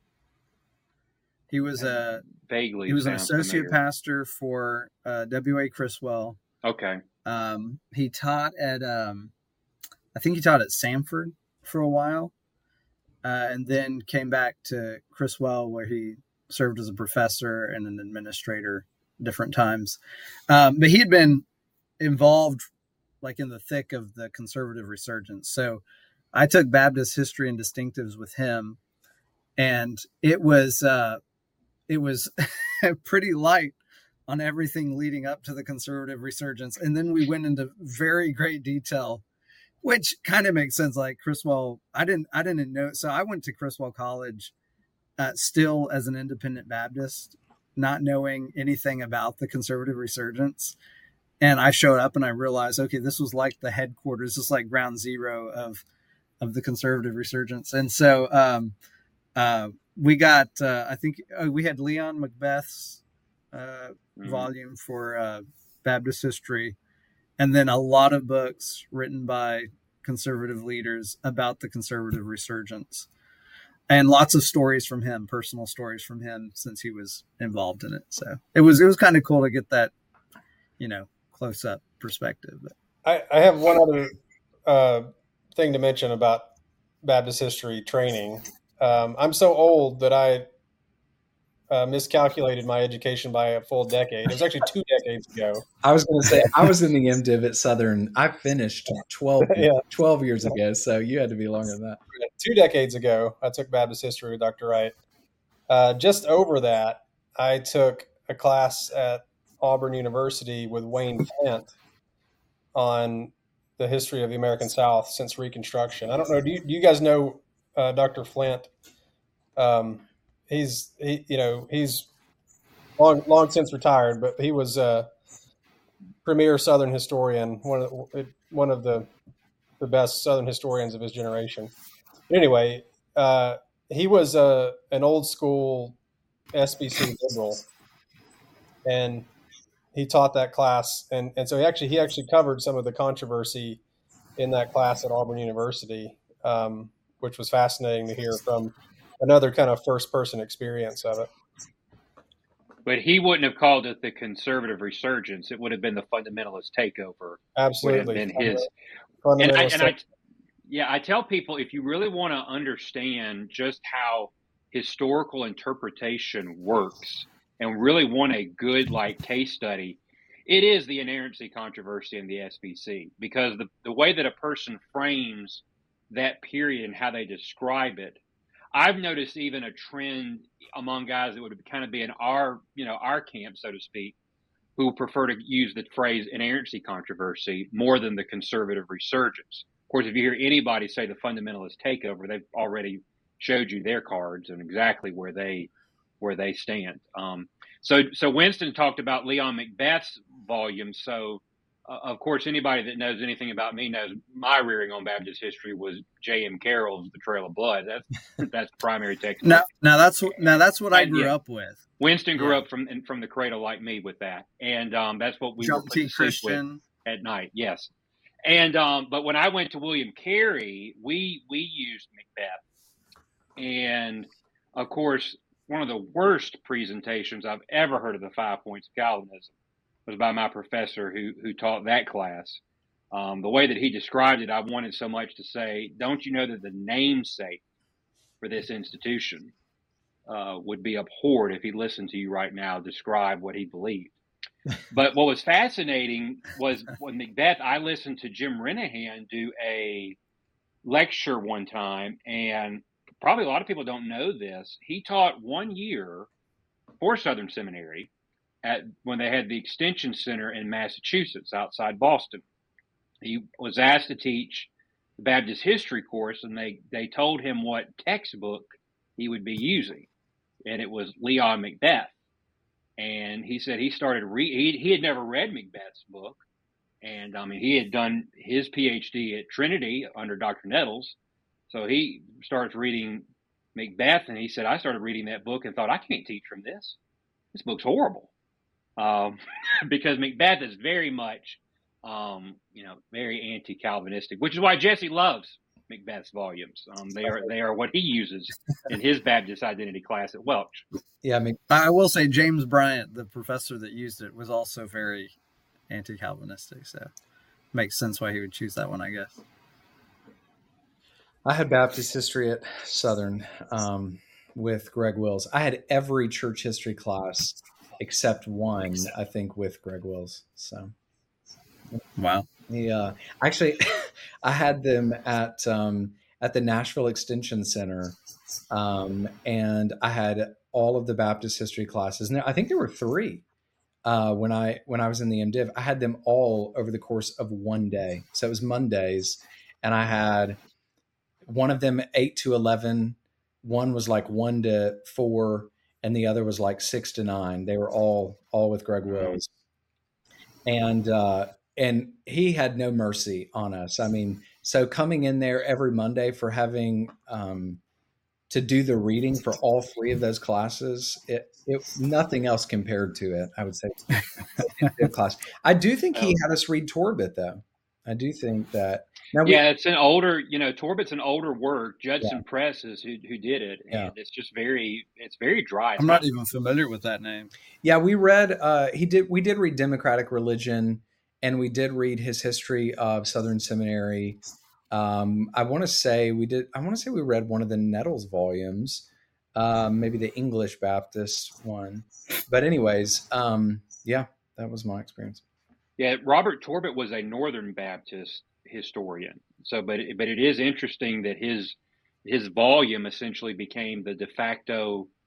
He was a vaguely. He was an associate familiar. pastor for uh, W A Criswell. Okay. Um, he taught at, um, I think he taught at Samford for a while, uh, and then came back to Criswell, where he served as a professor and an administrator different times. Um, but he had been involved like in the thick of the conservative resurgence. So I took Baptist history and distinctives with him, and it was, uh, it was pretty light on everything leading up to the conservative resurgence. And then we went into very great detail, which kind of makes sense. Like Criswell, I didn't, I didn't know. So I went to Criswell College uh, still as an independent Baptist, not knowing anything about the conservative resurgence. And I showed up and I realized, okay, this was like the headquarters, this is like ground zero of, of the conservative resurgence. And so um, uh, we got, uh, I think uh, we had Leon Macbeth's uh, mm-hmm. volume for uh, Baptist history, and then a lot of books written by conservative leaders about the conservative resurgence, and lots of stories from him, personal stories from him since he was involved in it. So it was, it was kind of cool to get that, you know, close up perspective. But I, I have one other uh, thing to mention about Baptist history training. Um, I'm so old that I uh, miscalculated my education by a full decade. It was actually two decades ago. I was going to say, I was in the MDiv at Southern. I finished twelve, yeah. twelve years ago, so you had to be longer than that. Two decades ago, I took Baptist history with Doctor Wright. Uh, just over that, I took a class at Auburn University with Wayne Flint on the history of the American South since Reconstruction. I don't know. Do you, do you guys know uh, Doctor Flint? Um, he's he, you know, he's long long since retired, but he was a premier Southern historian, one of one of the the best Southern historians of his generation. But anyway, uh, he was a an old school S B C liberal, and he taught that class, and and so he actually he actually covered some of the controversy in that class at Auburn University, um, which was fascinating to hear from another kind of first person experience of it. But he wouldn't have called it the conservative resurgence. It would have been the fundamentalist takeover. Absolutely, would have been his. Fundamentalist And I, and I, yeah, I tell people, if you really want to understand just how historical interpretation works and really want a good like case study, it is the inerrancy controversy in the S B C, because the, the way that a person frames that period and how they describe it, I've noticed even a trend among guys that would kind of be in our, you know, our camp, so to speak, who prefer to use the phrase inerrancy controversy more than the conservative resurgence. Of course, if you hear anybody say the fundamentalist takeover, they've already showed you their cards and exactly where they where they stand. Um, so, so Winston talked about Leon Macbeth's volume. So, uh, of course, anybody that knows anything about me knows my rearing on Baptist history was J M Carroll's The Trail of Blood. That's that's the primary text. Now, now that's now that's what I And, grew yeah, up with. Winston grew Yeah. up from from the cradle like me with that, and um, that's what we Jump were put T to sleep with Christian. at night. Yes, and um, but when I went to William Carey, we we used Macbeth, and of course, one of the worst presentations I've ever heard of the five points of Calvinism was by my professor who who taught that class. Um, the way that he described it, I wanted so much to say, don't you know that the namesake for this institution uh, would be abhorred if he listened to you right now describe what he believed. But what was fascinating was when Macbeth, I listened to Jim Renahan do a lecture one time, and probably a lot of people don't know this. He taught one year for Southern Seminary at when they had the Extension Center in Massachusetts outside Boston. He was asked to teach the Baptist history course, and they, they told him what textbook he would be using, and it was Leon Macbeth. And he said he started re he, he had never read Macbeth's book, and I mean he had done his P H D at Trinity under Doctor Nettles, so he starts reading Macbeth, and he said I started reading that book and thought I can't teach from this. This book's horrible, um, because Macbeth is very much, um, you know, very anti-Calvinistic, which is why Jesse loves Macbeth's volumes. Um, they are they are what he uses in his Baptist identity class at Welch. Yeah, I mean, I will say James Bryant, the professor that used it, was also very anti-Calvinistic. So makes sense why he would choose that one, I guess. I had Baptist history at Southern um, with Greg Wills. I had every church history class except one, I think, with Greg Wills. So, wow. Yeah, actually, I had them at um, at the Nashville Extension Center, um, and I had all of the Baptist history classes. And I think there were three uh, when I when I was in the MDiv. I had them all over the course of one day. So it was Mondays, and I had one of them eight to eleven. One was like one to four, and the other was like six to nine. They were all all with Greg Wills, and uh, and he had no mercy on us. I mean, so coming in there every Monday for having um, to do the reading for all three of those classes, it, it nothing else compared to it. I would say class. I do think he had us read Torbit, though. I do think that. Now we, yeah, it's an older, you know, Torbit's an older work. Judson Yeah. Press is who who did it, and Yeah. it's just very, it's very dry. It's I'm not even familiar with that name. Yeah, we read. Uh, he did. We did read Democratic Religion, and we did read his history of Southern Seminary. Um, I want to say we did. I want to say we read one of the Nettles volumes, um, maybe the English Baptist one. But anyways, um, yeah, that was my experience. Yeah, Robert Torbit was a Northern Baptist historian. So, but it, but it is interesting that his his volume essentially became the de facto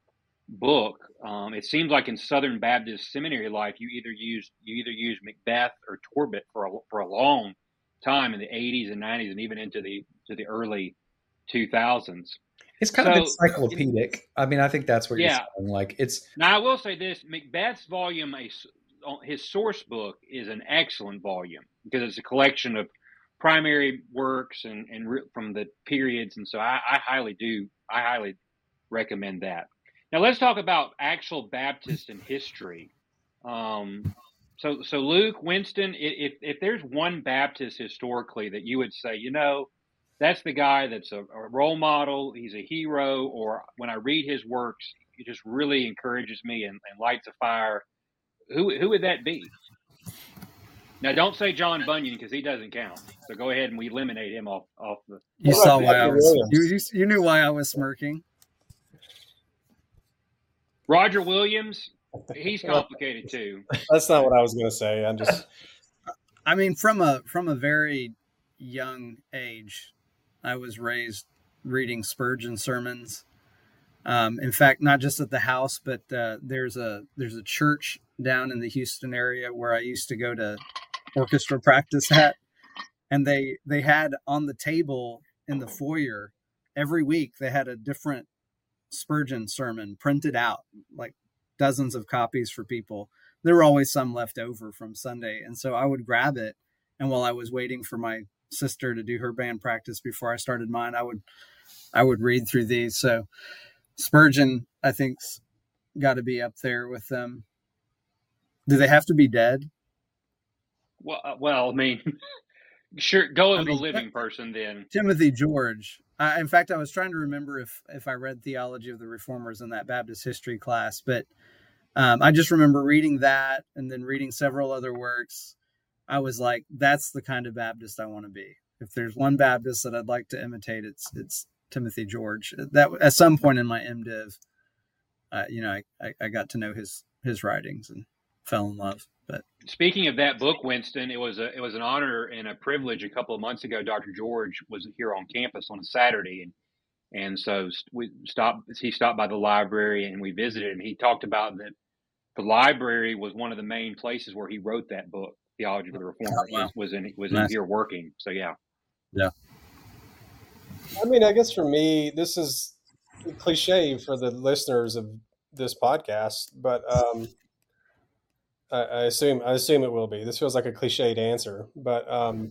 book. Um, it seems like in Southern Baptist seminary life, you either use you either use Macbeth or Torbit for a, for a long time in the eighties and nineties and even into the to the early two thousands. It's kind so, of encyclopedic. I mean, I think that's what yeah. you're saying. Like it's. Now I will say this: Macbeth's volume, a, his source book, is an excellent volume because it's a collection of primary works and and re, from the periods, and so I, I highly do I highly recommend that. Now let's talk about actual Baptists in history. Um, so so Luke, Winston, if if there's one Baptist historically that you would say, you know, that's the guy that's a, a role model, he's a hero, or when I read his works, it just really encourages me and, and lights a fire, who who would that be? Now, don't say John Bunyan because he doesn't count. So go ahead and we eliminate him off off the. You saw why I was. You, you you knew why I was smirking. Roger Williams, he's complicated too. That's not what I was going to say. I'm just. I mean, from a from a very young age, I was raised reading Spurgeon sermons. Um, in fact, not just at the house, but uh, there's a there's a church down in the Houston area where I used to go to orchestra practice at, and they they had on the table in the foyer every week they had a different Spurgeon sermon printed out, like dozens of copies for people. There were always some left over from Sunday, and so I would grab it, and while I was waiting for my sister to do her band practice before I started mine, I would I would read through these. So Spurgeon, I think's got to be up there with them. Do they have to be dead? Well, uh, well, I mean, sure, go with I mean, the living person then. Timothy George. Uh, in fact, I was trying to remember if if I read Theology of the Reformers in that Baptist history class, but um, I just remember reading that and then reading several other works. I was like, that's the kind of Baptist I want to be. If there's one Baptist that I'd like to imitate, it's it's Timothy George. That at some point in my MDiv, uh, you know, I, I, I got to know his his writings and fell in love. But speaking of that book, Winston, it was a it was an honor and a privilege. A couple of months ago, Doctor George was here on campus on a Saturday, and and so we stopped. He stopped by the library and we visited him. He talked about that the library was one of the main places where he wrote that book, Theology of the Reformers. Oh, wow. was, was in was nice. in here working. So yeah, yeah. I mean, I guess for me, this is a cliche for the listeners of this podcast, but um, I, I assume I assume it will be. This feels like a cliched answer, but um,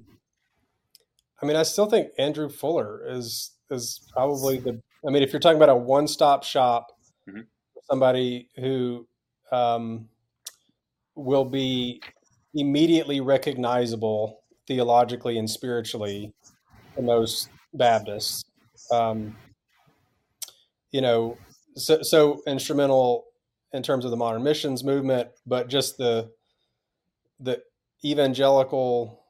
I mean, I still think Andrew Fuller is is probably the. I mean, if you're talking about a one-stop shop, mm-hmm. somebody who um, will be immediately recognizable theologically and spiritually to most Baptists, um, you know, so, so instrumental in terms of the modern missions movement, but just the the evangelical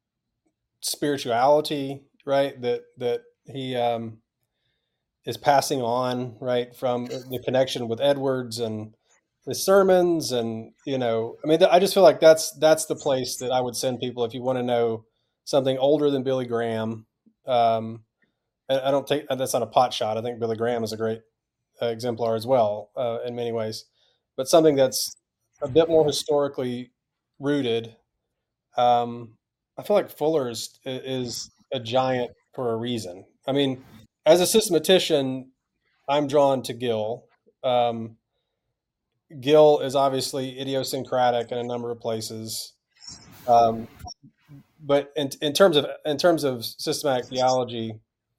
spirituality, right? That that he um, is passing on, right, from the connection with Edwards and his sermons, and you know, I mean, I just feel like that's that's the place that I would send people if you want to know something older than Billy Graham. Um, and I don't think that's not a pot shot. I think Billy Graham is a great uh, exemplar as well uh, in many ways, but something that's a bit more historically rooted. Um, I feel like Fuller is, is a giant for a reason. I mean, as a systematician, I'm drawn to Gill. Um, Gill is obviously idiosyncratic in a number of places. Um, But in, in terms of in terms of systematic theology,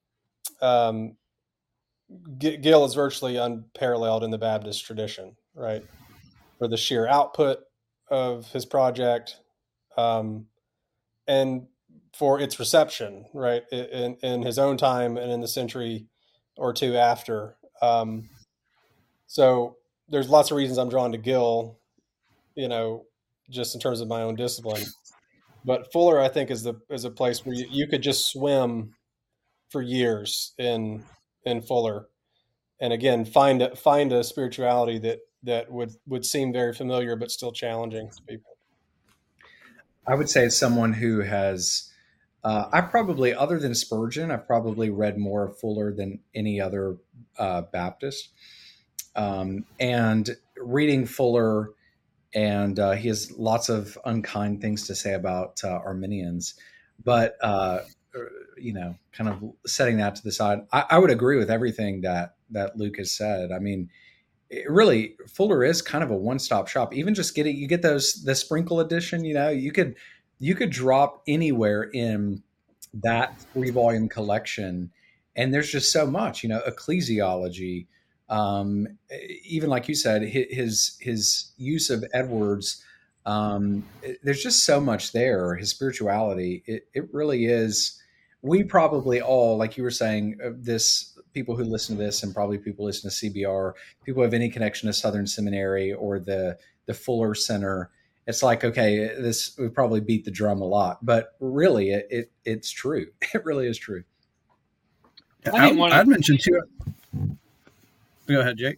um, Gill is virtually unparalleled in the Baptist tradition, right? For the sheer output of his project, um, and for its reception, right, in, in his own time and in the century or two after. Um, so there's lots of reasons I'm drawn to Gill, you know, just in terms of my own discipline. But Fuller, I think, is the is a place where you, you could just swim for years in in Fuller, and again find a, find a spirituality that that would, would seem very familiar but still challenging to people. I would say as someone who has, uh, I probably, other than Spurgeon, I've probably read more of Fuller than any other uh, Baptist. Um, and reading Fuller, and uh, he has lots of unkind things to say about uh, Arminians, but uh, you know, kind of setting that to the side, I, I would agree with everything that that Luke has said. I mean, it really, Fuller is kind of a one-stop shop. Even just getting, you get those the Sprinkle edition. You know, you could you could drop anywhere in that three-volume collection, and there's just so much. You know, ecclesiology. Um, even like you said, his his use of Edwards, um, there's just so much there. His spirituality, it, it really is. We probably all, like you were saying, this people who listen to this, and probably people listen to C B R, people who have any connection to Southern Seminary or the the Fuller Center. It's like, okay, this we probably beat the drum a lot, but really, it, it it's true. It really is true. I I'd, I'd mention too. Go ahead, Jake.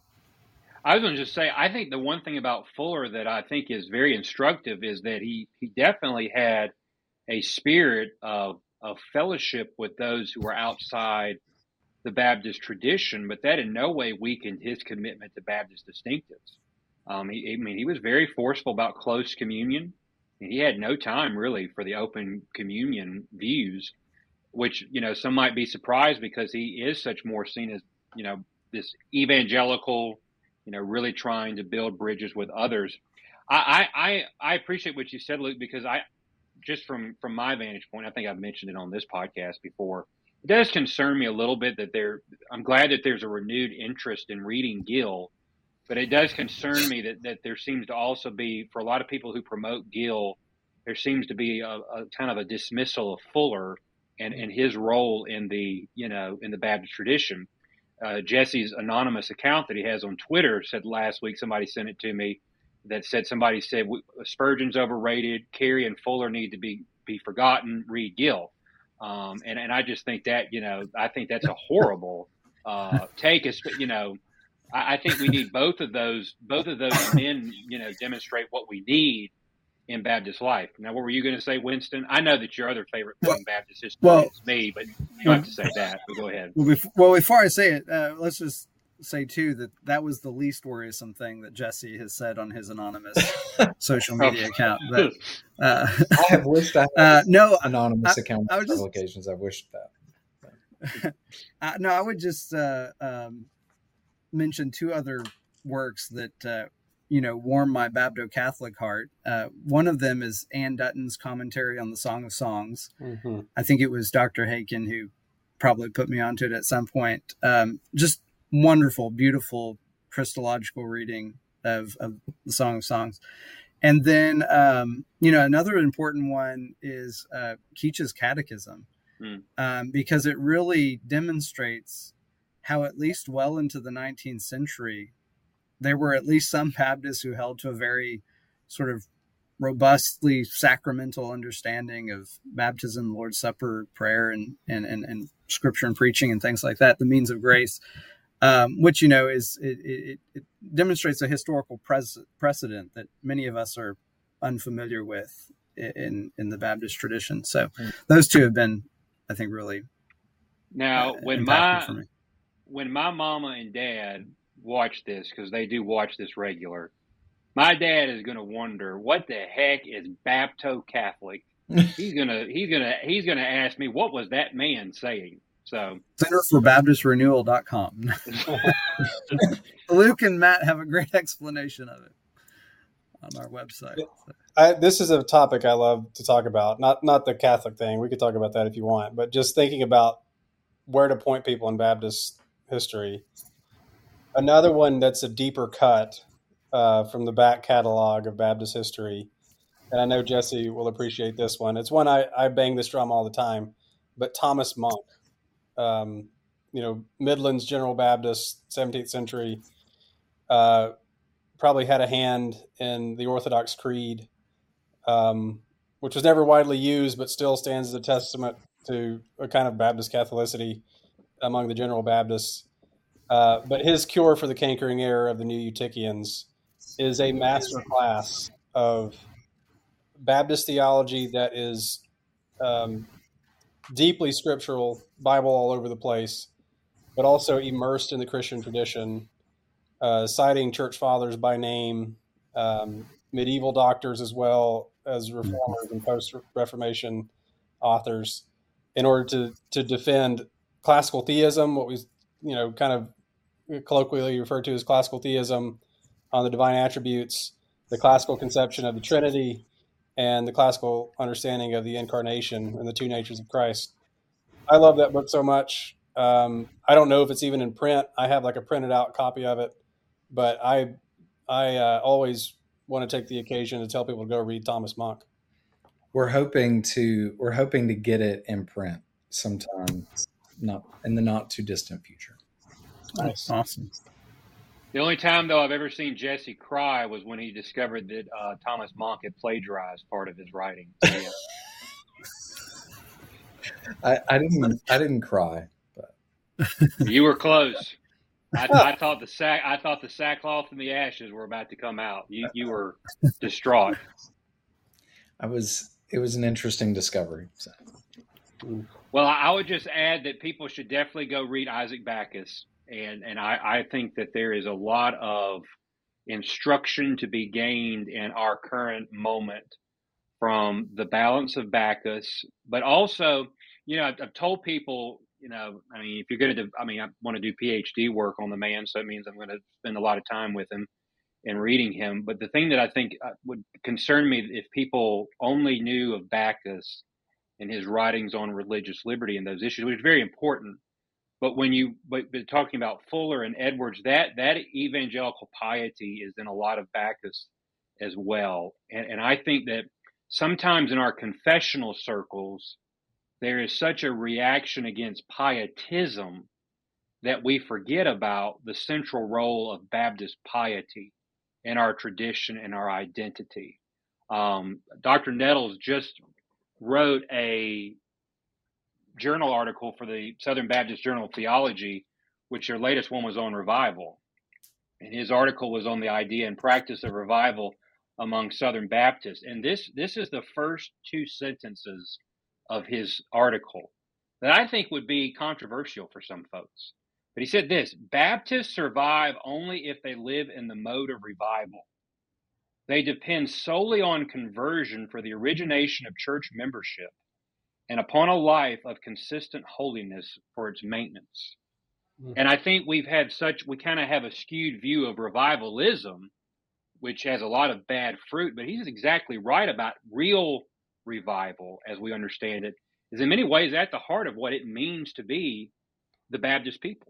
I was going to just say, I think the one thing about Fuller that I think is very instructive is that he, he definitely had a spirit of, of fellowship with those who were outside the Baptist tradition, but that in no way weakened his commitment to Baptist distinctives. Um, he, I mean, he was very forceful about close communion. And he had no time really for the open communion views, which, you know, some might be surprised because he is such more seen as, you know, this evangelical, you know, really trying to build bridges with others. I, I, I appreciate what you said, Luke, because I, just from, from my vantage point, I think I've mentioned it on this podcast before. It does concern me a little bit that there, I'm glad that there's a renewed interest in reading Gill, but it does concern me that, that there seems to also be, for a lot of people who promote Gill, there seems to be a, a kind of a dismissal of Fuller and, and his role in the, you know, in the Baptist tradition. Uh, Jesse's anonymous account that he has on Twitter said last week, somebody sent it to me, that said somebody said Spurgeon's overrated, Carey and Fuller need to be, be forgotten, read Gill. Um, and, and I just think that, you know, I think that's a horrible uh, take. You know, I, I think we need both of those, both of those men, you know, demonstrate what we need in Baptist life. Now, what were you going to say, Winston? I know that your other favorite thing well, Baptist history well, is me, but you don't have to say that. But go ahead. Well, before, well, before I say it, uh, let's just say too that that was the least worrisome thing that Jesse has said on his anonymous social media account. But uh, I have wished I had uh, no anonymous I, account I, on I just, occasions. I've wished that. uh, no, I would just uh, um, mention two other works that. Uh, you know, warm my Bapto Catholic heart. Uh, one of them is Ann Dutton's commentary on the Song of Songs. Mm-hmm. I think it was Doctor Haken who probably put me onto it at some point. Um, just wonderful, beautiful Christological reading of, of the Song of Songs. And then, um, you know, another important one is uh, Keach's Catechism, mm. um, because it really demonstrates how at least well into the nineteenth century, there were at least some Baptists who held to a very sort of robustly sacramental understanding of baptism, Lord's Supper, prayer, and and and, and scripture and preaching and things like that, the means of grace, um, which, you know, is it, it, it demonstrates a historical pres- precedent that many of us are unfamiliar with in in the Baptist tradition. So those two have been, I think, really now uh, when my for me. when my mama and dad watch this, because they do watch this regular, my dad is going to wonder what the heck is Bapto Catholic. he's gonna he's gonna he's gonna ask me, what was that man saying? So Center for Baptist Renewal dot com. Luke and Matt have a great explanation of it on our website. I, this is a topic I love to talk about. Not not the Catholic thing. We could talk about that if you want, but just thinking about where to point people in Baptist history. Another one that's a deeper cut uh, from the back catalog of Baptist history, and I know Jesse will appreciate this one. It's one I, I bang this drum all the time, but Thomas Monk, um, you know, Midlands General Baptist, seventeenth century, uh, probably had a hand in the Orthodox Creed, um, which was never widely used, but still stands as a testament to a kind of Baptist Catholicity among the General Baptists. Uh, but his cure for the cankering error of the New Eutychians is a master class of Baptist theology that is um, deeply scriptural, Bible all over the place, but also immersed in the Christian tradition, uh, citing church fathers by name, um, medieval doctors as well as reformers and post-Reformation authors, in order to to defend classical theism, what we you know kind of colloquially refer to as classical theism on the divine attributes, the classical conception of the Trinity, and the classical understanding of the incarnation and the two natures of Christ. I love that book so much. Um, I don't know if it's even in print. I have like a printed out copy of it, but I I uh, always want to take the occasion to tell people to go read Thomas Monk. We're hoping to we're hoping to get it in print sometime, not in the not too distant future. Nice, awesome. The only time, though, I've ever seen Jesse cry was when he discovered that uh, Thomas Monk had plagiarized part of his writing. So, yeah. I, I didn't I didn't cry, but You were close. I, I thought the sack I thought the sackcloth and the ashes were about to come out. You you were distraught. I was. It was an interesting discovery. So. Well, I would just add that people should definitely go read Isaac Backus, and and I, I think that there is a lot of instruction to be gained in our current moment from the balance of Bacchus, but also, you know, I've, I've told people, you know, I mean, if you're going to, do, I mean, I want to do PhD work on the man, so it means I'm going to spend a lot of time with him and reading him. But the thing that I think would concern me if people only knew of Bacchus and his writings on religious liberty and those issues, which is very important. But when you, but, but talking about Fuller and Edwards, that that evangelical piety is in a lot of Bacchus as well. And, and I think that sometimes in our confessional circles, there is such a reaction against pietism that we forget about the central role of Baptist piety in our tradition and our identity. Um, Doctor Nettles just wrote a journal article for the Southern Baptist Journal of Theology, which their latest one was on revival. And his article was on the idea and practice of revival among Southern Baptists. And this this is the first two sentences of his article that I think would be controversial for some folks. But he said this: Baptists survive only if they live in the mode of revival. They depend solely on conversion for the origination of church membership and upon a life of consistent holiness for its maintenance. Mm-hmm. And I think we've had such, we kind of have a skewed view of revivalism, which has a lot of bad fruit, but he's exactly right about real revival, as we understand it, is in many ways at the heart of what it means to be the Baptist people.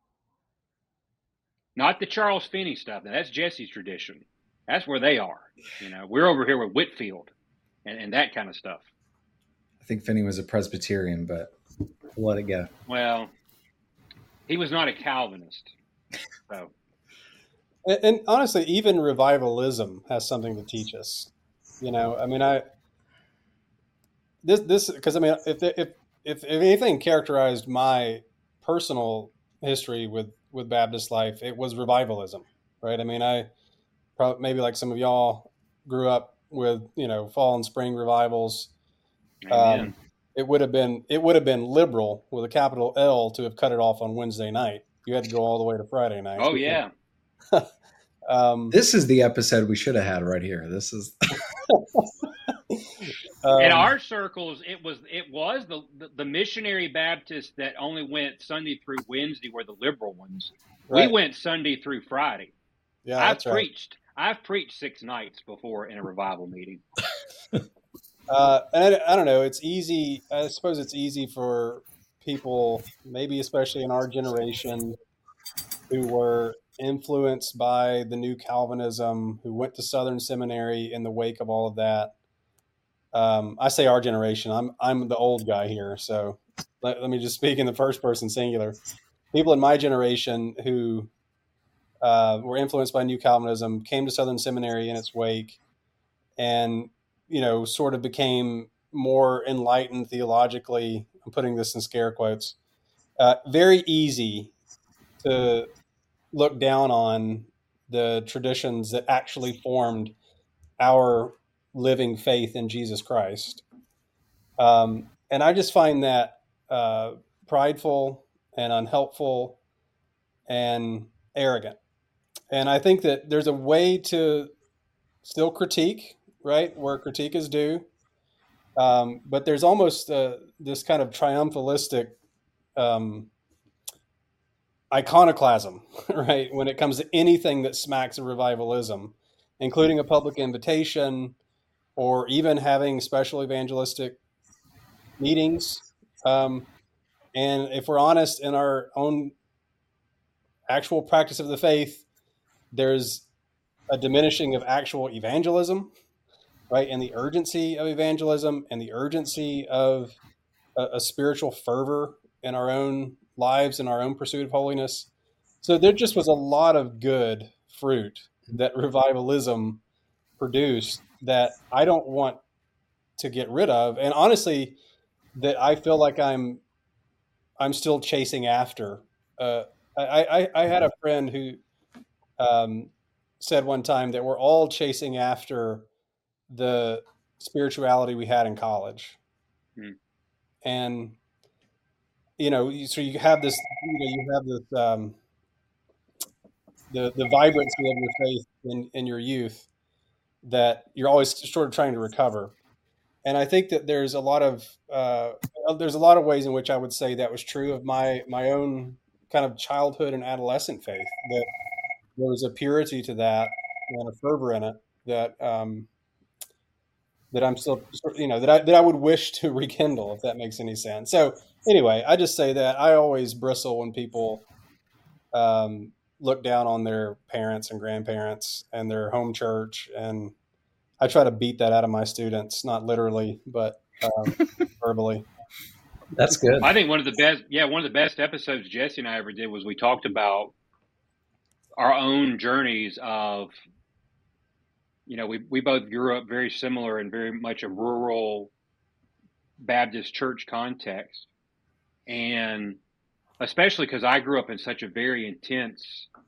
Not the Charles Finney stuff. Now, that's Jesse's tradition. That's where they are. You know, we're over here with Whitfield and, and that kind of stuff. I think Finney was a Presbyterian, but we'll let it go. Well, he was not a Calvinist. So, and, and honestly, even revivalism has something to teach us. You know, I mean, I this this because I mean, if if if if anything characterized my personal history with with Baptist life, it was revivalism, right? I mean, I probably maybe like some of y'all grew up with, you know, fall and spring revivals. Um, it would have been it would have been liberal with a capital L to have cut it off on Wednesday night. You had to go all the way to Friday night. Oh yeah. um, this is the episode we should have had right here. This is. um, in our circles, it was it was the, the the missionary Baptists that only went Sunday through Wednesday were the liberal ones. Right. We went Sunday through Friday. Yeah, I've that's right. preached. I've preached six nights before in a revival meeting. Uh, and I, I don't know. It's easy. I suppose it's easy for people, maybe especially in our generation, who were influenced by the new Calvinism, who went to Southern Seminary in the wake of all of that. Um, I say our generation. I'm I'm the old guy here, so let, let me just speak in the first person singular. People in my generation who uh, were influenced by new Calvinism came to Southern Seminary in its wake, and you know, sort of became more enlightened theologically. I'm putting this in scare quotes. Uh, very easy to look down on the traditions that actually formed our living faith in Jesus Christ. Um, and I just find that uh, prideful and unhelpful and arrogant. and I think that there's a way to still critique, right, where critique is due. Um, but there's almost uh, this kind of triumphalistic um, iconoclasm, right, when it comes to anything that smacks of revivalism, including a public invitation or even having special evangelistic meetings. Um, and if we're honest in our own actual practice of the faith, there's a diminishing of actual evangelism, right? And the urgency of evangelism and the urgency of a, a spiritual fervor in our own lives and our own pursuit of holiness. So there just was a lot of good fruit that revivalism produced that I don't want to get rid of. And honestly, that I feel like I'm, I'm still chasing after. Uh, I, I, I had a friend who um, said one time that we're all chasing after the spirituality we had in college. Hmm. And, you know, so you have this, you know, you have this, um, the, the vibrancy of your faith in, in your youth that you're always sort of trying to recover. And I think that there's a lot of, uh, there's a lot of ways in which I would say that was true of my, my own kind of childhood and adolescent faith, that there was a purity to that and a fervor in it that, um, that I'm still, you know, that I, that I would wish to rekindle, if that makes any sense. So anyway, I just say that I always bristle when people um, look down on their parents and grandparents and their home church. And I try to beat that out of my students, not literally, but um, verbally. That's good. I think one of the best, yeah, one of the best episodes Jesse and I ever did was we talked about our own journeys of, you know, we, we both grew up very similar in very much a rural Baptist church context. And especially because I grew up in such a very intense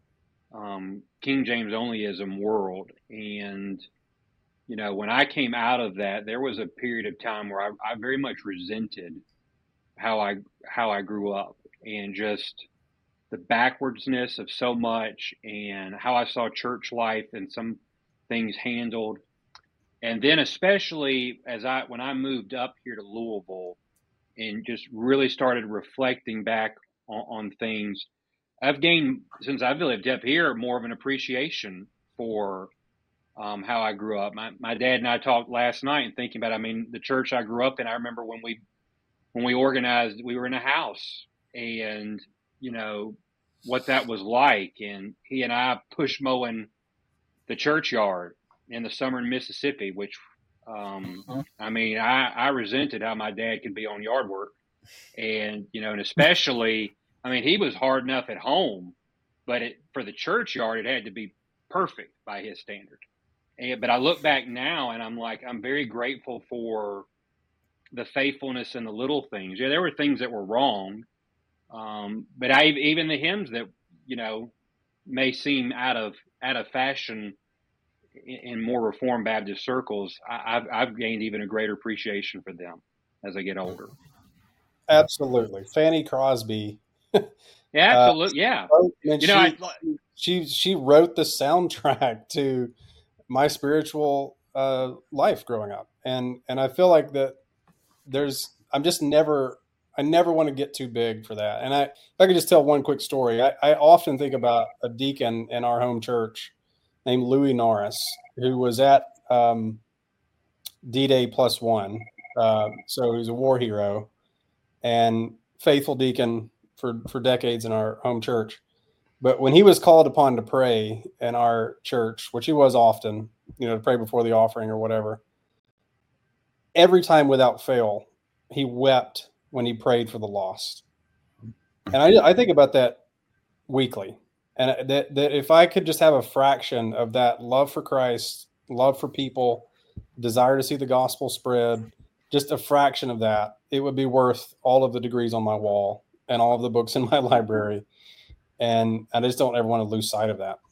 um, King James onlyism world. And, you know, when I came out of that, there was a period of time where I, I very much resented how I, how I grew up and just the backwardsness of so much and how I saw church life and some things handled. And then especially as I, when I moved up here to Louisville and just really started reflecting back on, on things, I've gained, since I've lived up here, more of an appreciation for um, how I grew up. My, my dad and I talked last night and thinking about, I mean, the church I grew up in, I remember when we, when we organized, we were in a house and, you know, what that was like. And he and I push mowing the churchyard in the summer in Mississippi, which, um, uh-huh. I mean, I, I resented how my dad could be on yard work. And, you know, and especially, I mean, he was hard enough at home, but it, for the churchyard, it had to be perfect by his standard. And, but I look back now and I'm like, I'm very grateful for the faithfulness in the little things. Yeah, there were things that were wrong. Um, but I, even the hymns that, you know, may seem out of, out of fashion in, in more Reformed Baptist circles, I, I've, I've gained even a greater appreciation for them as I get older. Absolutely. Fanny Crosby. Yeah, absolutely. Yeah. Uh, you she, know, I, she, she wrote the soundtrack to my spiritual uh, life growing up. And, and I feel like that there's, I'm just never, I never want to get too big for that. And I, if I could just tell one quick story, I, I often think about a deacon in our home church named Louis Norris, who was at um, D-Day plus one. Uh, so he was a war hero and faithful deacon for, for decades in our home church. But when he was called upon to pray in our church, which he was often, you know, to pray before the offering or whatever, every time without fail, he wept when he prayed for the lost. And I, I think about that weekly. And that, that if I could just have a fraction of that love for Christ, love for people, desire to see the gospel spread, just a fraction of that, it would be worth all of the degrees on my wall and all of the books in my library. And I just don't ever want to lose sight of that.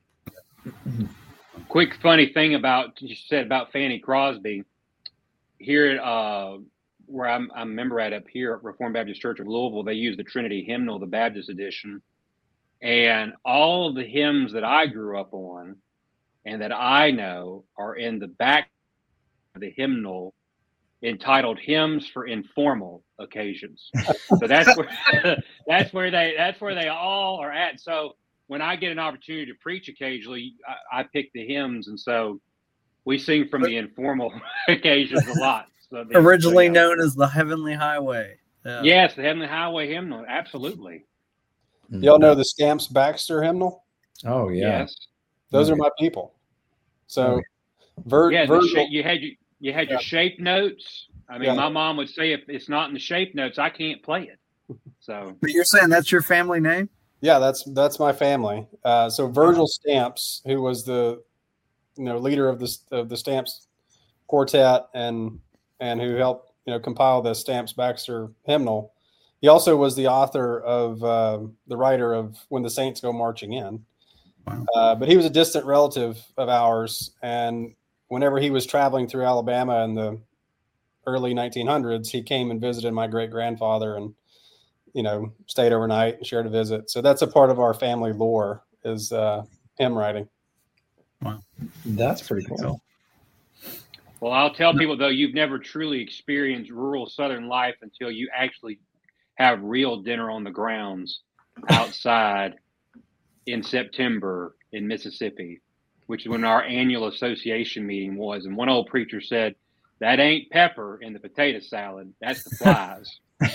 Quick funny thing about, you said about Fanny Crosby. Here at, uh, where I'm, I'm a member at up here at Reformed Baptist Church of Louisville, they use the Trinity Hymnal, the Baptist edition. And all of the hymns that I grew up on and that I know are in the back of the hymnal entitled Hymns for Informal Occasions. So that's where that's where they that's where they all are at. So when I get an opportunity to preach occasionally, I, I pick the hymns, and so we sing from the informal occasions a lot. So they, Originally so, yeah. known as the Heavenly Highway. Yeah. Yes, the Heavenly Highway hymnal. Absolutely. Y'all know the Stamps Baxter hymnal? Oh yeah. Yes. Those Oh, are my people. So, Oh, Vir- Yeah, the Virgil, shape, you had your, you had your Yeah. shape notes. I mean, Yeah. my mom would say if it's not in the shape notes, I can't play it. So But you're saying that's your family name? yeah, that's that's my family. Uh, so Virgil Stamps, who was the you know leader of the of the Stamps quartet and and who helped you know compile the Stamps Baxter hymnal, he also was the author of uh, the writer of When the Saints Go Marching In. Wow. Uh, but he was a distant relative of ours, and whenever he was traveling through Alabama in the early nineteen hundreds, he came and visited my great grandfather and you know stayed overnight and shared a visit. So that's a part of our family lore is uh, hymn writing. that's pretty cool. Well, I'll tell people, though, you've never truly experienced rural Southern life until you actually have real dinner on the grounds outside in September in Mississippi, which is when our annual association meeting was. And one old preacher said, that ain't pepper in the potato salad. That's the flies.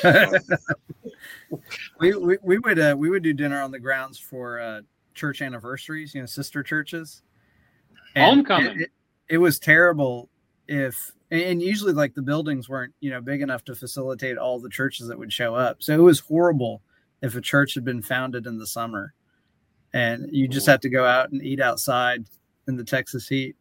So, We we, we would uh, we would do dinner on the grounds for uh, church anniversaries, you know, sister churches. And Homecoming. It, it, it was terrible if, and usually like the buildings weren't, you know, big enough to facilitate all the churches that would show up. So it was horrible if a church had been founded in the summer and you just had to go out and eat outside in the Texas heat.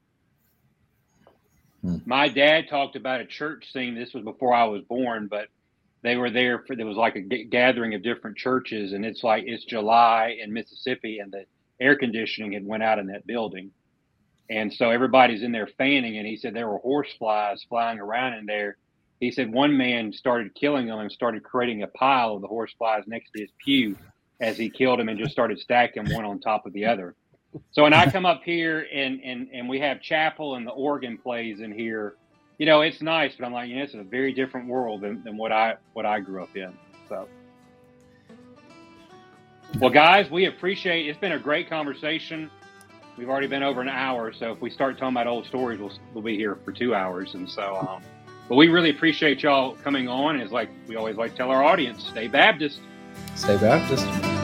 My dad talked about a church scene. This was before I was born, but they were there for, there was like a g- gathering of different churches, and it's like, it's July in Mississippi, and the air conditioning had went out in that building. And so everybody's in there fanning, and he said there were horse flies flying around in there. He said one man started killing them and started creating a pile of the horse flies next to his pew as he killed them and just started stacking one on top of the other. So when I come up here and, and, and we have chapel and the organ plays in here, you know, it's nice, but I'm like, you know, it's a very different world than, than what I what I grew up in. So, well, guys, we appreciate it. It's been a great conversation. We've already been over an hour, so if we start talking about old stories, we'll we'll be here for two hours. And so, um, but we really appreciate y'all coming on. It's like we always like to tell our audience, stay Baptist. Stay Baptist.